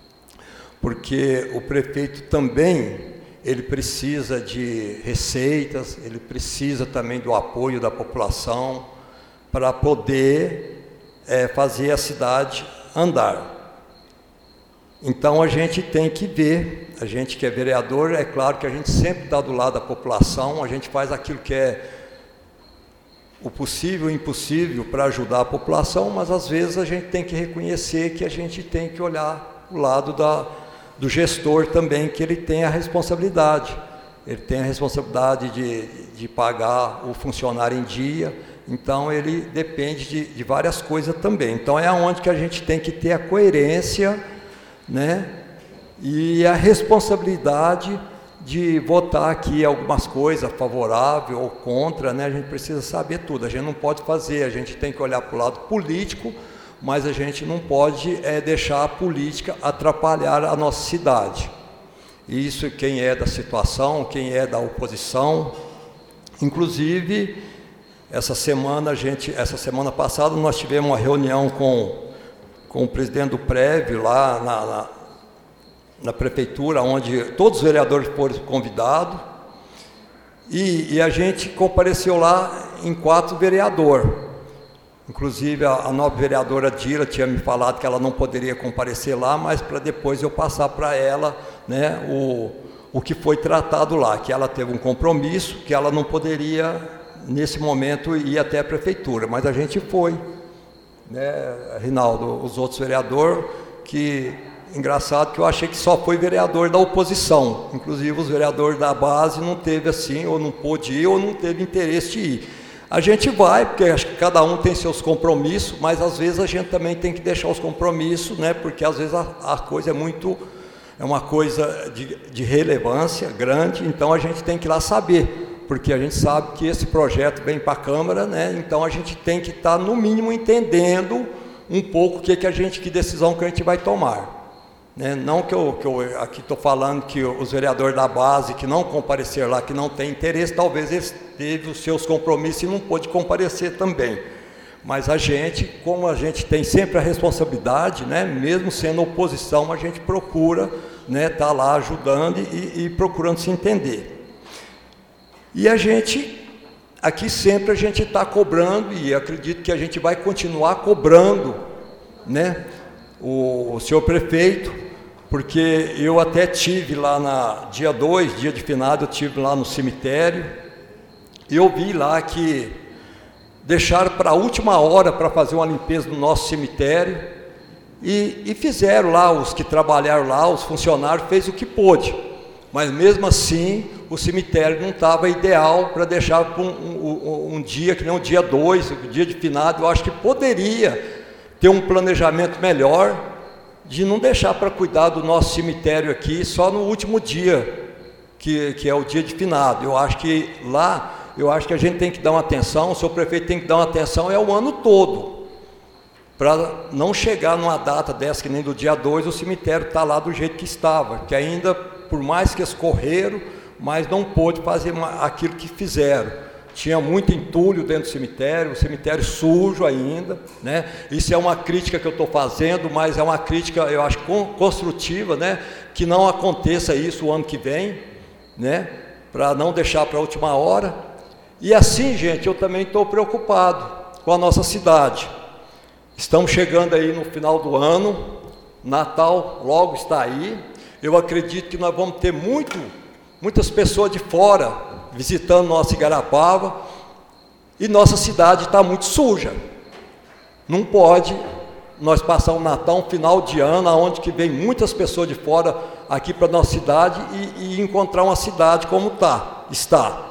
E: Porque o prefeito também, ele precisa de receitas, ele precisa também do apoio da população para poder fazer a cidade andar. Então a gente tem que ver, a gente que é vereador, é claro que a gente sempre está do lado da população, a gente faz aquilo que é o possível e o impossível para ajudar a população, mas às vezes a gente tem que reconhecer que a gente tem que olhar o lado do gestor também, que ele tem a responsabilidade. Ele tem a responsabilidade de pagar o funcionário em dia, então ele depende de várias coisas também. Então é onde que a gente tem que ter a coerência, né? E a responsabilidade de votar aqui algumas coisas favorável ou contra, né? A gente precisa saber tudo, a gente não pode fazer, a gente tem que olhar para o lado político, mas a gente não pode deixar a política atrapalhar a nossa cidade. Isso quem é da situação, quem é da oposição. Inclusive, essa semana passada nós tivemos uma reunião com o presidente do PREV lá na prefeitura, onde todos os vereadores foram convidados, e a gente compareceu lá em 4 vereadores. Inclusive a nova vereadora Dira tinha me falado que ela não poderia comparecer lá, mas para depois eu passar para ela, né, o que foi tratado lá, que ela teve um compromisso, que ela não poderia nesse momento ir até a prefeitura, mas a gente foi, né, Rinaldo, os outros vereadores, que engraçado que eu achei que só foi vereador da oposição, inclusive os vereadores da base não teve assim, ou não pôde ir, ou não teve interesse de ir. A gente vai, porque acho que cada um tem seus compromissos, mas às vezes a gente também tem que deixar os compromissos, né, porque às vezes a coisa é uma coisa de relevância grande, então a gente tem que ir lá saber, porque a gente sabe que esse projeto vem para a Câmara, né, então a gente tem que estar no mínimo entendendo um pouco que decisão que a gente vai tomar. Né? Não que eu aqui estou falando que os vereadores da base que não compareceram lá, que não têm interesse, talvez eles teve os seus compromissos e não pôde comparecer também. Mas a gente, como a gente tem sempre a responsabilidade, né, mesmo sendo oposição, a gente procura, né, tá lá ajudando e procurando se entender. E a gente, aqui sempre a gente está cobrando, e acredito que a gente vai continuar cobrando, né, o senhor prefeito, porque eu até tive lá dia 2, dia de finado, eu tive lá no cemitério, e eu vi lá que deixaram para a última hora para fazer uma limpeza no nosso cemitério, e fizeram lá, os que trabalharam lá, os funcionários, fez o que pôde, mas mesmo assim o cemitério não estava ideal para deixar para um dia, que nem o dia 2, o dia de finado. Eu acho que poderia ter um planejamento melhor, de não deixar para cuidar do nosso cemitério aqui só no último dia, que é o dia de finado. Eu acho que lá, a gente tem que dar uma atenção, o senhor prefeito tem que dar uma atenção, o ano todo, para não chegar numa data dessa, que nem do dia 2, o cemitério está lá do jeito que estava, que ainda, por mais que escorreram, mas não pôde fazer aquilo que fizeram. Tinha muito entulho dentro do cemitério, o cemitério sujo ainda, né? Isso é uma crítica que eu estou fazendo, mas é uma crítica, eu acho, construtiva, né? Que não aconteça isso o ano que vem, né? Para não deixar para a última hora. E assim, gente, eu também estou preocupado com a nossa cidade. Estamos chegando aí no final do ano, Natal logo está aí. Eu acredito que nós vamos ter muitas pessoas de fora visitando nossa Igarapava, e nossa cidade está muito suja. Não pode nós passar um Natal, um final de ano, onde que vem muitas pessoas de fora aqui para a nossa cidade e encontrar uma cidade como está.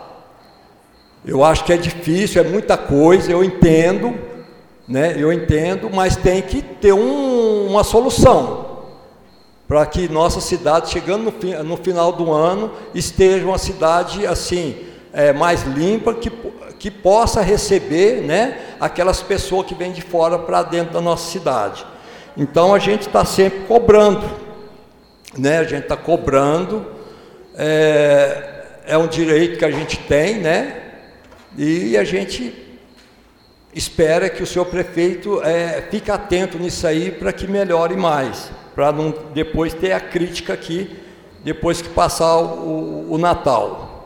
E: Eu acho que é difícil, é muita coisa, eu entendo, né? Eu entendo, mas tem que ter uma solução para que nossa cidade, chegando no final do ano, esteja uma cidade assim, mais limpa, que possa receber, né, aquelas pessoas que vêm de fora para dentro da nossa cidade. Então a gente está sempre cobrando, né? A gente está cobrando, é um direito que a gente tem, né? E a gente espera que o senhor prefeito fique atento nisso aí para que melhore mais, para não depois ter a crítica aqui, depois que passar o Natal.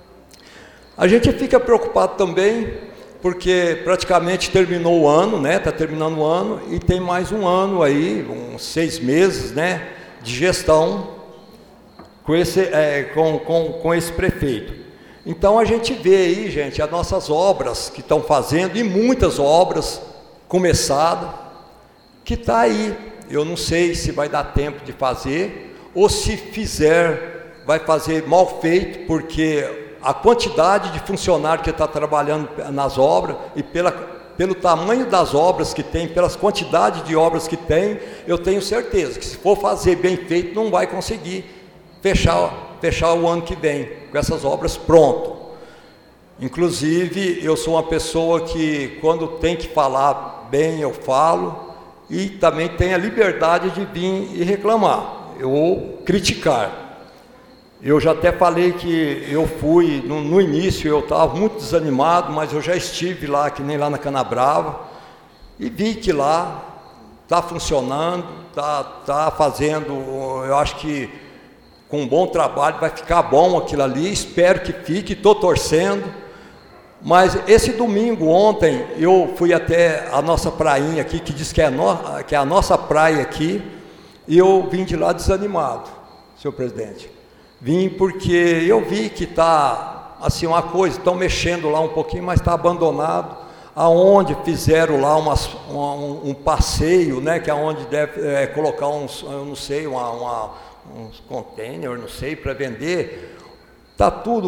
E: A gente fica preocupado também, porque praticamente terminou o ano, né? Está terminando o ano, e tem mais um ano aí, uns 6 meses, né? De gestão com esse prefeito. Então a gente vê aí, gente, as nossas obras que estão fazendo, e muitas obras começadas, que está aí. Eu não sei se vai dar tempo de fazer, ou se fizer, vai fazer mal feito, porque a quantidade de funcionários que está trabalhando nas obras, e pelo tamanho das obras que tem, pelas quantidades de obras que tem, eu tenho certeza que se for fazer bem feito, não vai conseguir fechar o ano que vem, com essas obras pronto. Inclusive, eu sou uma pessoa que, quando tem que falar bem, eu falo, e também tenho a liberdade de vir e reclamar, ou criticar. Eu já até falei que eu fui, no início eu estava muito desanimado, mas eu já estive lá, que nem lá na Canabrava, e vi que lá está funcionando, está fazendo, eu acho que com um bom trabalho vai ficar bom aquilo ali, espero que fique, estou torcendo. Mas esse domingo, ontem, eu fui até a nossa prainha aqui, que diz que é a nossa praia aqui, e eu vim de lá desanimado, senhor presidente. Vim porque eu vi que está, assim, uma coisa, estão mexendo lá um pouquinho, mas está abandonado, aonde fizeram lá um passeio, né, que é onde deve colocar eu não sei, uns containers, não sei, para vender. Está tudo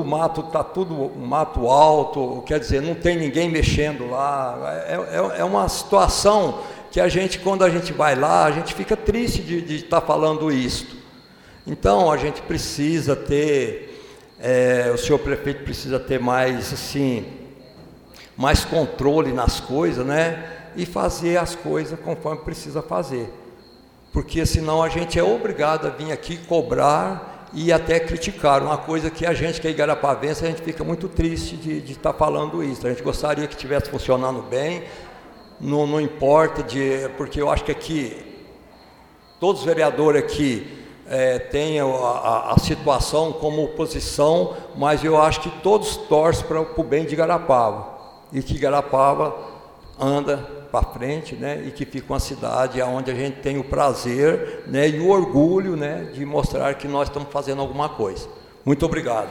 E: mato alto, quer dizer, não tem ninguém mexendo lá. É uma situação que a gente, quando a gente vai lá, a gente fica triste de estar falando isso. Então, a gente precisa ter, o senhor prefeito precisa ter mais, assim, mais controle nas coisas, né? E fazer as coisas conforme precisa fazer. Porque senão a gente é obrigado a vir aqui cobrar e até criticar, uma coisa que a gente, que é igarapavense, a gente fica muito triste de estar falando isso. A gente gostaria que estivesse funcionando bem, não importa, porque eu acho que aqui, todos os vereadores aqui têm a situação como oposição, mas eu acho que todos torcem para o bem de Igarapava, e que Igarapava anda para frente, né, e que fica uma cidade onde a gente tem o prazer, né, e o orgulho, né, de mostrar que nós estamos fazendo alguma coisa. Muito obrigado.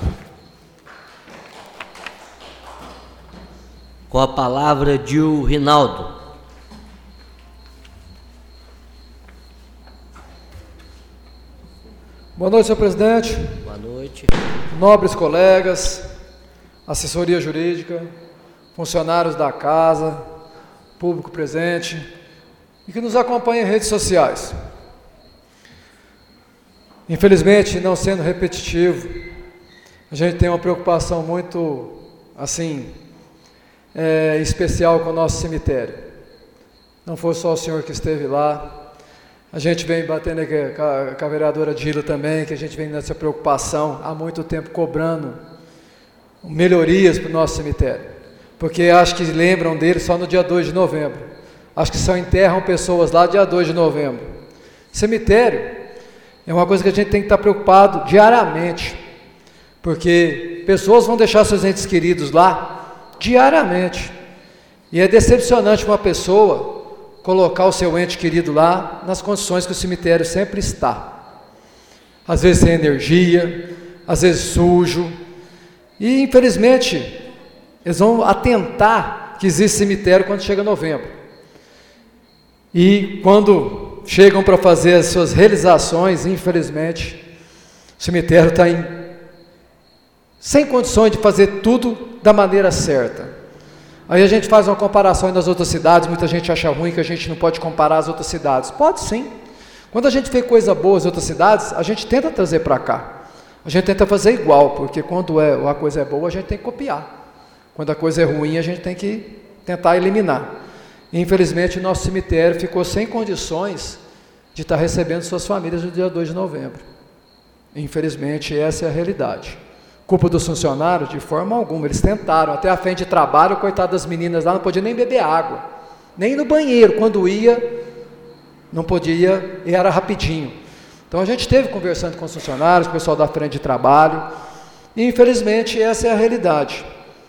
A: Com a palavra, Gil Rinaldo.
C: Boa noite, senhor presidente.
A: Boa noite.
C: Nobres colegas, assessoria jurídica, funcionários da casa, público presente e que nos acompanha em redes sociais. Infelizmente, não sendo repetitivo, a gente tem uma preocupação muito, assim, especial com o nosso cemitério. Não foi só o senhor que esteve lá, A gente vem batendo aqui com a vereadora Dila também, que a gente vem nessa preocupação há muito tempo cobrando melhorias para o nosso cemitério. Porque acho que lembram dele só no dia 2 de novembro. Acho que só enterram pessoas lá dia 2 de novembro. Cemitério é uma coisa que a gente tem que estar preocupado diariamente. Porque pessoas vão deixar seus entes queridos lá diariamente. E é decepcionante uma pessoa colocar o seu ente querido lá nas condições que o cemitério sempre está. Às vezes sem energia, às vezes sujo. E infelizmente, eles vão atentar que existe cemitério quando chega novembro. E quando chegam para fazer as suas realizações, infelizmente, o cemitério está sem condições de fazer tudo da maneira certa. Aí a gente faz uma comparação nas outras cidades, muita gente acha ruim que a gente não pode comparar as outras cidades. Pode sim. Quando a gente vê coisa boa nas outras cidades, a gente tenta trazer para cá. A gente tenta fazer igual, porque quando a coisa é boa, a gente tem que copiar. Quando a coisa é ruim, a gente tem que tentar eliminar. E, infelizmente, o nosso cemitério ficou sem condições de estar recebendo suas famílias no dia 2 de novembro. Infelizmente, essa é a realidade. Culpa dos funcionários? De forma alguma. Eles tentaram, até a frente de trabalho, coitado das meninas lá, não podia nem beber água. Nem ir no banheiro, quando ia, não podia, e era rapidinho. Então a gente esteve conversando com os funcionários, com o pessoal da frente de trabalho, e infelizmente essa é a realidade.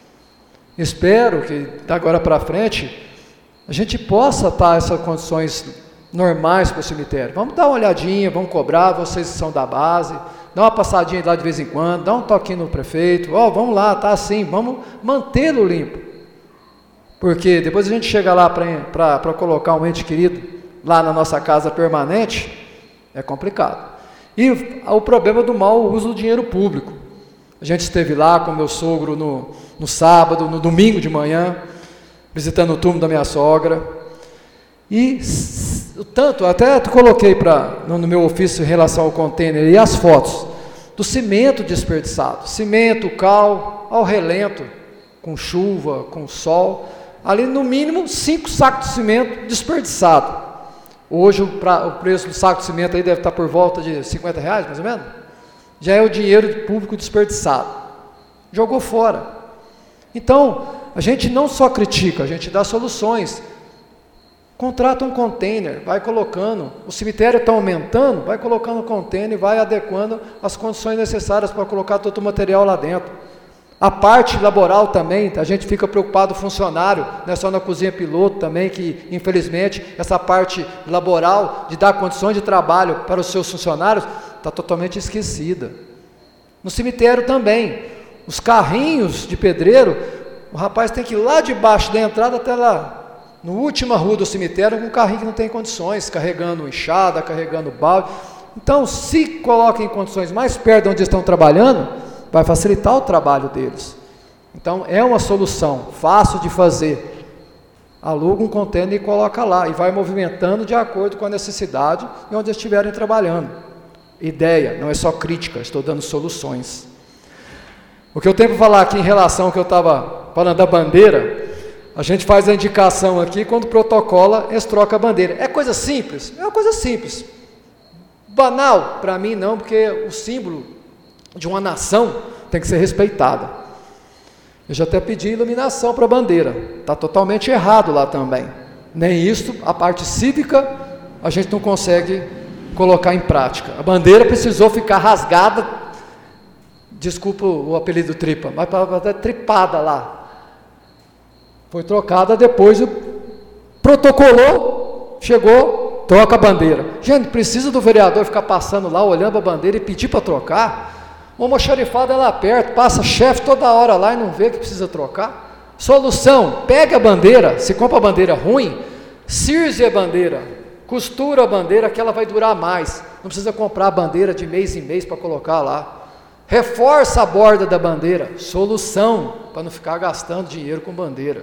C: Espero que da agora para frente a gente possa estar essas condições normais para o cemitério. Vamos dar uma olhadinha, vamos cobrar, vocês que são da base, dá uma passadinha lá de vez em quando, dá um toquinho no prefeito, vamos lá, tá assim, vamos mantê-lo limpo. Porque depois a gente chega lá para colocar um ente querido lá na nossa casa permanente, é complicado. E o problema do mau uso do dinheiro público. A gente esteve lá com meu sogro no sábado, no domingo de manhã, visitando o túmulo da minha sogra. E tanto, até coloquei no meu ofício em relação ao container e as fotos do cimento desperdiçado. Cimento, cal, ao relento, com chuva, com sol. Ali no mínimo 5 sacos de cimento desperdiçado. Hoje o preço do saco de cimento aí deve estar por volta de R$50, mais ou menos. Já é o dinheiro público desperdiçado. Jogou fora. Então, a gente não só critica, a gente dá soluções. Contrata um container, vai colocando. O cemitério está aumentando, vai colocando o container e vai adequando as condições necessárias para colocar todo o material lá dentro. A parte laboral também, a gente fica preocupado, o funcionário, não é só na cozinha piloto também, que infelizmente essa parte laboral, de dar condições de trabalho para os seus funcionários, está totalmente esquecida. No cemitério também, os carrinhos de pedreiro, o rapaz tem que ir lá debaixo da entrada até lá, no última rua do cemitério, com um carrinho que não tem condições, carregando enxada, carregando balde. Então, se coloca em condições mais perto de onde estão trabalhando, vai facilitar o trabalho deles. Então, é uma solução fácil de fazer. Aluga um container e coloca lá, e vai movimentando de acordo com a necessidade e onde estiverem trabalhando. Ideia, não é só crítica, estou dando soluções. O que eu tenho para falar aqui em relação ao que eu estava falando da bandeira, a gente faz a indicação aqui, quando protocola, eles trocam a bandeira. É coisa simples? É uma coisa simples. Banal? Para mim não, porque o símbolo de uma nação tem que ser respeitada. Eu já até pedi iluminação para a bandeira, está totalmente errado lá também. Nem isso, a parte cívica, a gente não consegue colocar em prática. A bandeira precisou ficar rasgada, desculpa o apelido tripa, mas até tripada lá. Foi trocada depois, protocolou, chegou, troca a bandeira. Gente, precisa do vereador ficar passando lá, olhando a bandeira e pedir para trocar? Uma almoxarifada lá perto, passa chefe toda hora lá e não vê que precisa trocar. Solução, pega a bandeira, se compra a bandeira ruim, cirze a bandeira, costura a bandeira que ela vai durar mais. Não precisa comprar a bandeira de mês em mês para colocar lá. Reforça a borda da bandeira, solução, para não ficar gastando dinheiro com bandeira.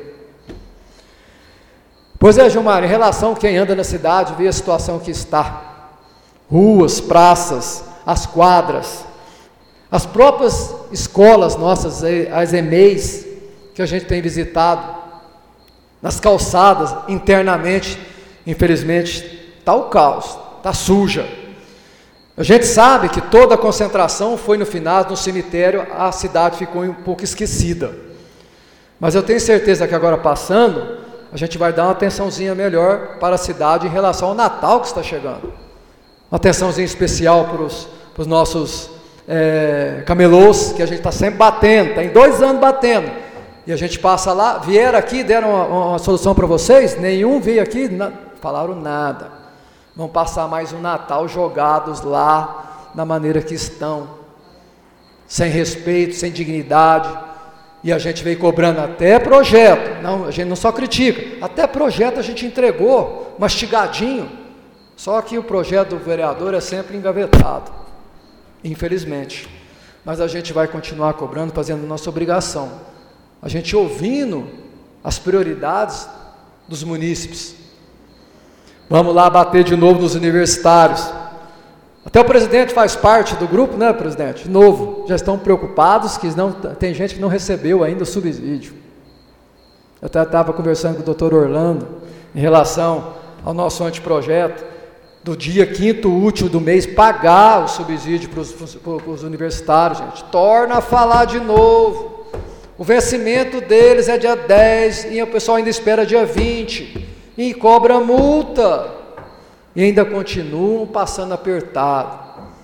C: Pois é, Gilmar, em relação a quem anda na cidade, vê a situação que está. Ruas, praças, as quadras, as próprias escolas nossas, as EMEIs, que a gente tem visitado, nas calçadas, internamente, infelizmente, está o caos. está suja. A gente sabe que toda a concentração foi no final, no cemitério, a cidade ficou um pouco esquecida. Mas eu tenho certeza que agora passando, a gente vai dar uma atençãozinha melhor para a cidade em relação ao Natal que está chegando. Uma atençãozinha especial para os nossos camelôs, que a gente está sempre batendo, tem 2 anos batendo. E a gente passa lá, vieram aqui, deram uma solução para vocês, nenhum veio aqui, falaram nada. Vão passar mais um Natal jogados lá, da maneira que estão, sem respeito, sem dignidade, e a gente veio cobrando até projeto, não, a gente não só critica, até projeto a gente entregou, mastigadinho, só que o projeto do vereador é sempre engavetado, infelizmente, mas a gente vai continuar cobrando, fazendo nossa obrigação, a gente ouvindo as prioridades dos munícipes. Vamos lá bater de novo nos universitários. Até o presidente faz parte do grupo, né, presidente? De novo, já estão preocupados que tem gente que não recebeu ainda o subsídio. Eu até estava conversando com o doutor Orlando em relação ao nosso anteprojeto, do dia 5º útil do mês, pagar o subsídio para os universitários, gente. Torna a falar de novo. O vencimento deles é dia 10 e o pessoal ainda espera dia 20. E cobra multa, e ainda continuam passando apertado.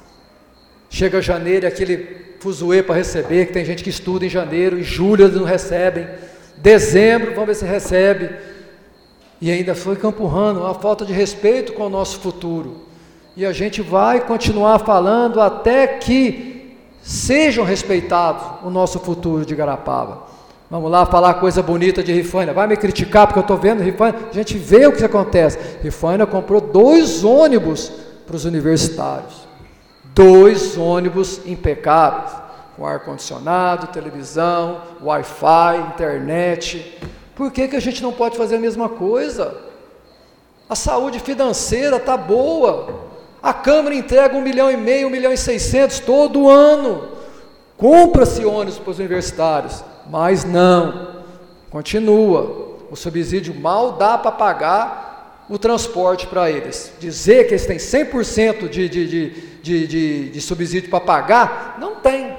C: Chega janeiro, aquele fuzuê para receber, que tem gente que estuda em janeiro, em julho eles não recebem, dezembro, vamos ver se recebe, e ainda foi empurrando, uma falta de respeito com o nosso futuro, e a gente vai continuar falando até que sejam respeitados o nosso futuro de Igarapava. Vamos lá falar coisa bonita de Rifaina. Vai me criticar porque eu estou vendo Rifaina. A gente vê o que acontece. Rifaina comprou 2 ônibus para os universitários. 2 ônibus impecáveis. Com ar-condicionado, televisão, Wi-Fi, internet. Por que a gente não pode fazer a mesma coisa? A saúde financeira está boa. A Câmara entrega 1,5 milhão, 1,6 milhões todo ano. Compra-se ônibus para os universitários. Mas não, continua, o subsídio mal dá para pagar o transporte para eles. Dizer que eles têm 100% de subsídio para pagar, não tem,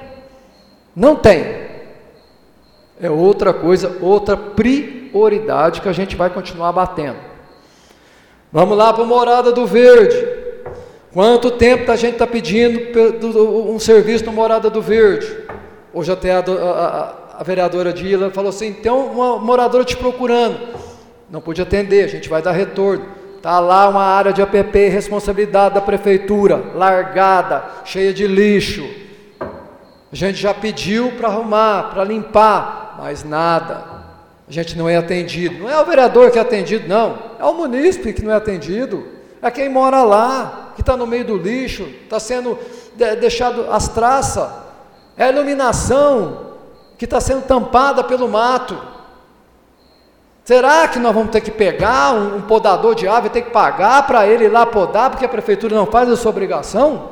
C: é outra coisa, outra prioridade que a gente vai continuar batendo. Vamos lá para a Morada do Verde. Quanto tempo a gente está pedindo um serviço no Morada do Verde? Hoje até a vereadora Dila falou assim, tem uma moradora te procurando, não pude atender, a gente vai dar retorno, está lá uma área de APP, responsabilidade da prefeitura, largada, cheia de lixo, a gente já pediu para arrumar, para limpar, mas nada, a gente não é atendido, não é o vereador que é atendido não, é o munícipe que não é atendido, é quem mora lá, que está no meio do lixo, está sendo deixado as traças, é a iluminação, que está sendo tampada pelo mato. Será que nós vamos ter que pegar um podador de árvore e ter que pagar para ele ir lá podar, porque a prefeitura não faz a sua obrigação?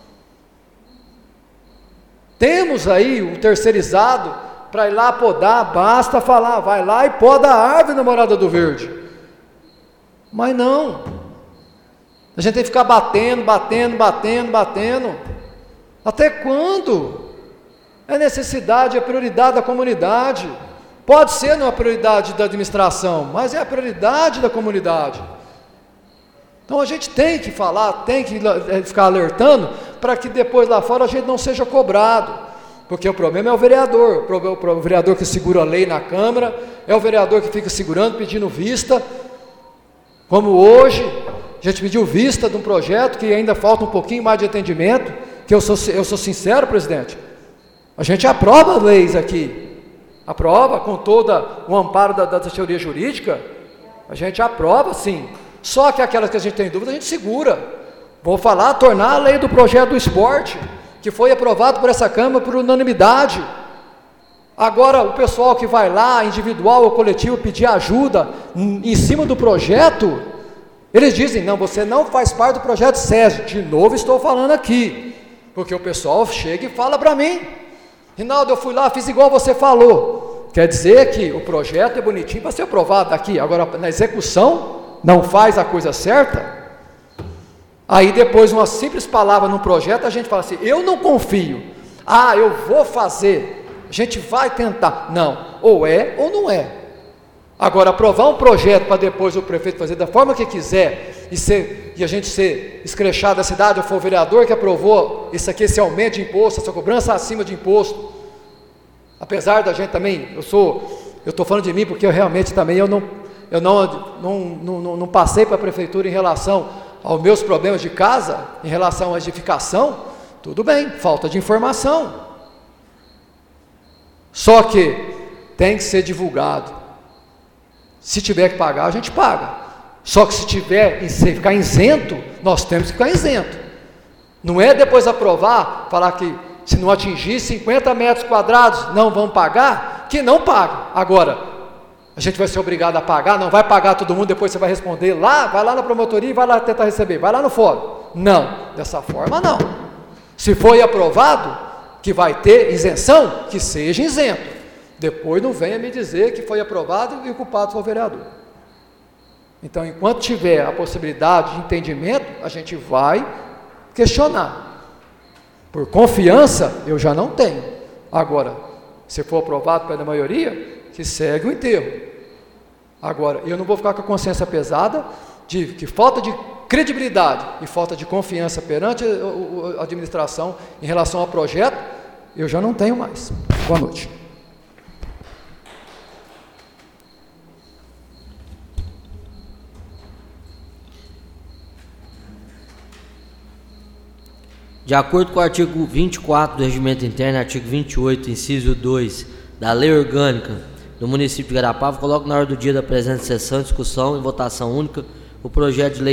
C: Temos aí um terceirizado para ir lá podar, basta falar, vai lá e poda a árvore na Morada do Verde. Mas não, a gente tem que ficar batendo. Até quando? É necessidade, é prioridade da comunidade. Pode ser não a prioridade da administração, mas é a prioridade da comunidade. Então a gente tem que falar, tem que ficar alertando, para que depois lá fora a gente não seja cobrado. Porque o problema é o vereador que segura a lei na Câmara, é o vereador que fica segurando, pedindo vista. Como hoje, a gente pediu vista de um projeto que ainda falta um pouquinho mais de atendimento, que eu sou sincero, presidente. A gente aprova leis aqui, aprova com todo o amparo da teoria jurídica, a gente aprova sim, só que aquelas que a gente tem dúvida, a gente segura. Vou falar, tornar a lei do projeto do esporte, que foi aprovado por essa Câmara por unanimidade. Agora, o pessoal que vai lá, individual ou coletivo, pedir ajuda em cima do projeto, eles dizem, não, você não faz parte do projeto SESI. De novo estou falando aqui, porque o pessoal chega e fala para mim, Rinaldo, eu fui lá, fiz igual você falou. Quer dizer que o projeto é bonitinho para ser aprovado aqui, agora na execução não faz a coisa certa. Aí depois, uma simples palavra num projeto, a gente fala assim, eu não confio. Ah, eu vou fazer. A gente vai tentar. Não, ou é ou não é. Agora, aprovar um projeto para depois o prefeito fazer da forma que quiser e a gente ser escrechado da cidade, ou for o vereador que aprovou isso aqui, esse aumento de imposto, essa cobrança acima de imposto. Apesar da gente também, eu estou falando de mim porque eu realmente também eu não passei para a prefeitura em relação aos meus problemas de casa, em relação à edificação, tudo bem, falta de informação. Só que tem que ser divulgado. Se tiver que pagar, a gente paga. Só que se ficar isento, nós temos que ficar isento. Não é depois aprovar, falar que se não atingir 50 metros quadrados, não vão pagar, que não paga. Agora, a gente vai ser obrigado a pagar, não vai pagar todo mundo, depois você vai responder lá, vai lá na promotoria e vai lá tentar receber, vai lá no fórum. Não, dessa forma não. Se foi aprovado, que vai ter isenção, que seja isento. Depois não venha me dizer que foi aprovado e o culpado foi o vereador. Então, enquanto tiver a possibilidade de entendimento, a gente vai questionar. Por confiança, eu já não tenho. Agora, se for aprovado pela maioria, que segue o enterro. Agora, eu não vou ficar com a consciência pesada de que falta de credibilidade e falta de confiança perante a administração em relação ao projeto, eu já não tenho mais. Boa noite.
A: De acordo com o artigo 24 do Regimento Interno, artigo 28, inciso 2 da Lei Orgânica do município de Igarapava, coloco na ordem do dia da presente sessão, discussão e votação única, o projeto de lei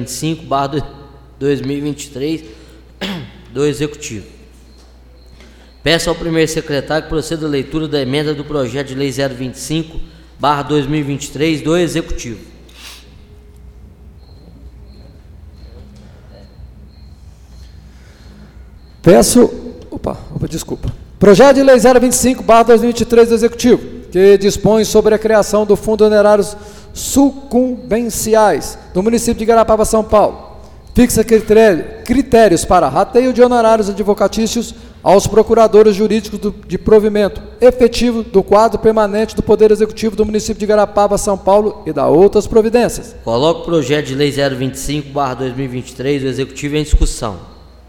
A: 025/2023 do Executivo. Peço ao primeiro secretário que proceda a leitura da emenda do projeto de lei 025/2023 do Executivo.
C: Desculpa. Projeto de lei 025/2023 do Executivo, que dispõe sobre a criação do Fundo de Honorários Sucumbenciais do município de Igarapava, São Paulo. Fixa critérios para rateio de honorários advocatícios aos procuradores jurídicos de provimento efetivo do quadro permanente do Poder Executivo do município de Igarapava, São Paulo e da outras providências.
A: Coloco o projeto de lei 025/2023 do Executivo em discussão.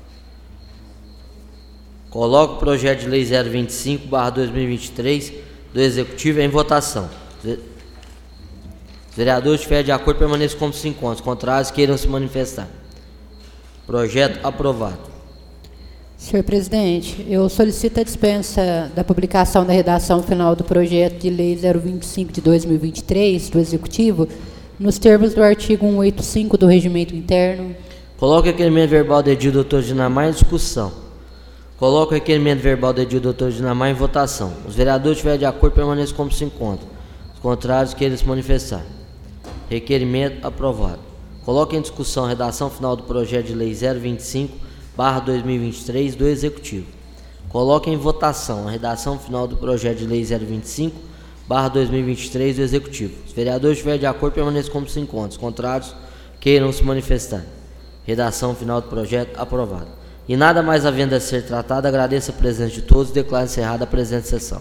A: Coloco o projeto de lei 025/2023 do Executivo em votação. Os vereadores estiverem de acordo, permaneçam como se encontram. Os contrários, queiram se manifestar. Projeto aprovado.
F: Senhor presidente, eu solicito a dispensa da publicação da redação final do projeto de lei 025 de 2023 do Executivo, nos termos do artigo 185 do Regimento Interno.
A: Coloco o requerimento verbal do edil doutor Dinamar em discussão. Coloco o requerimento verbal do edil doutor Dinamar em votação. Os vereadores estiverem de acordo, permaneçam como se encontram. Os contrários, queiram se manifestar. Requerimento aprovado. Coloco em discussão a redação final do projeto de lei 025/2023 do Executivo. Coloco em votação a redação final do projeto de lei 025/2023 do Executivo. Os vereadores estiverem de acordo, permaneçam como se encontram. Os contrários, queiram se manifestar. Redação final do projeto aprovado. E nada mais havendo a ser tratado, agradeço a presença de todos e declaro encerrada a presente sessão.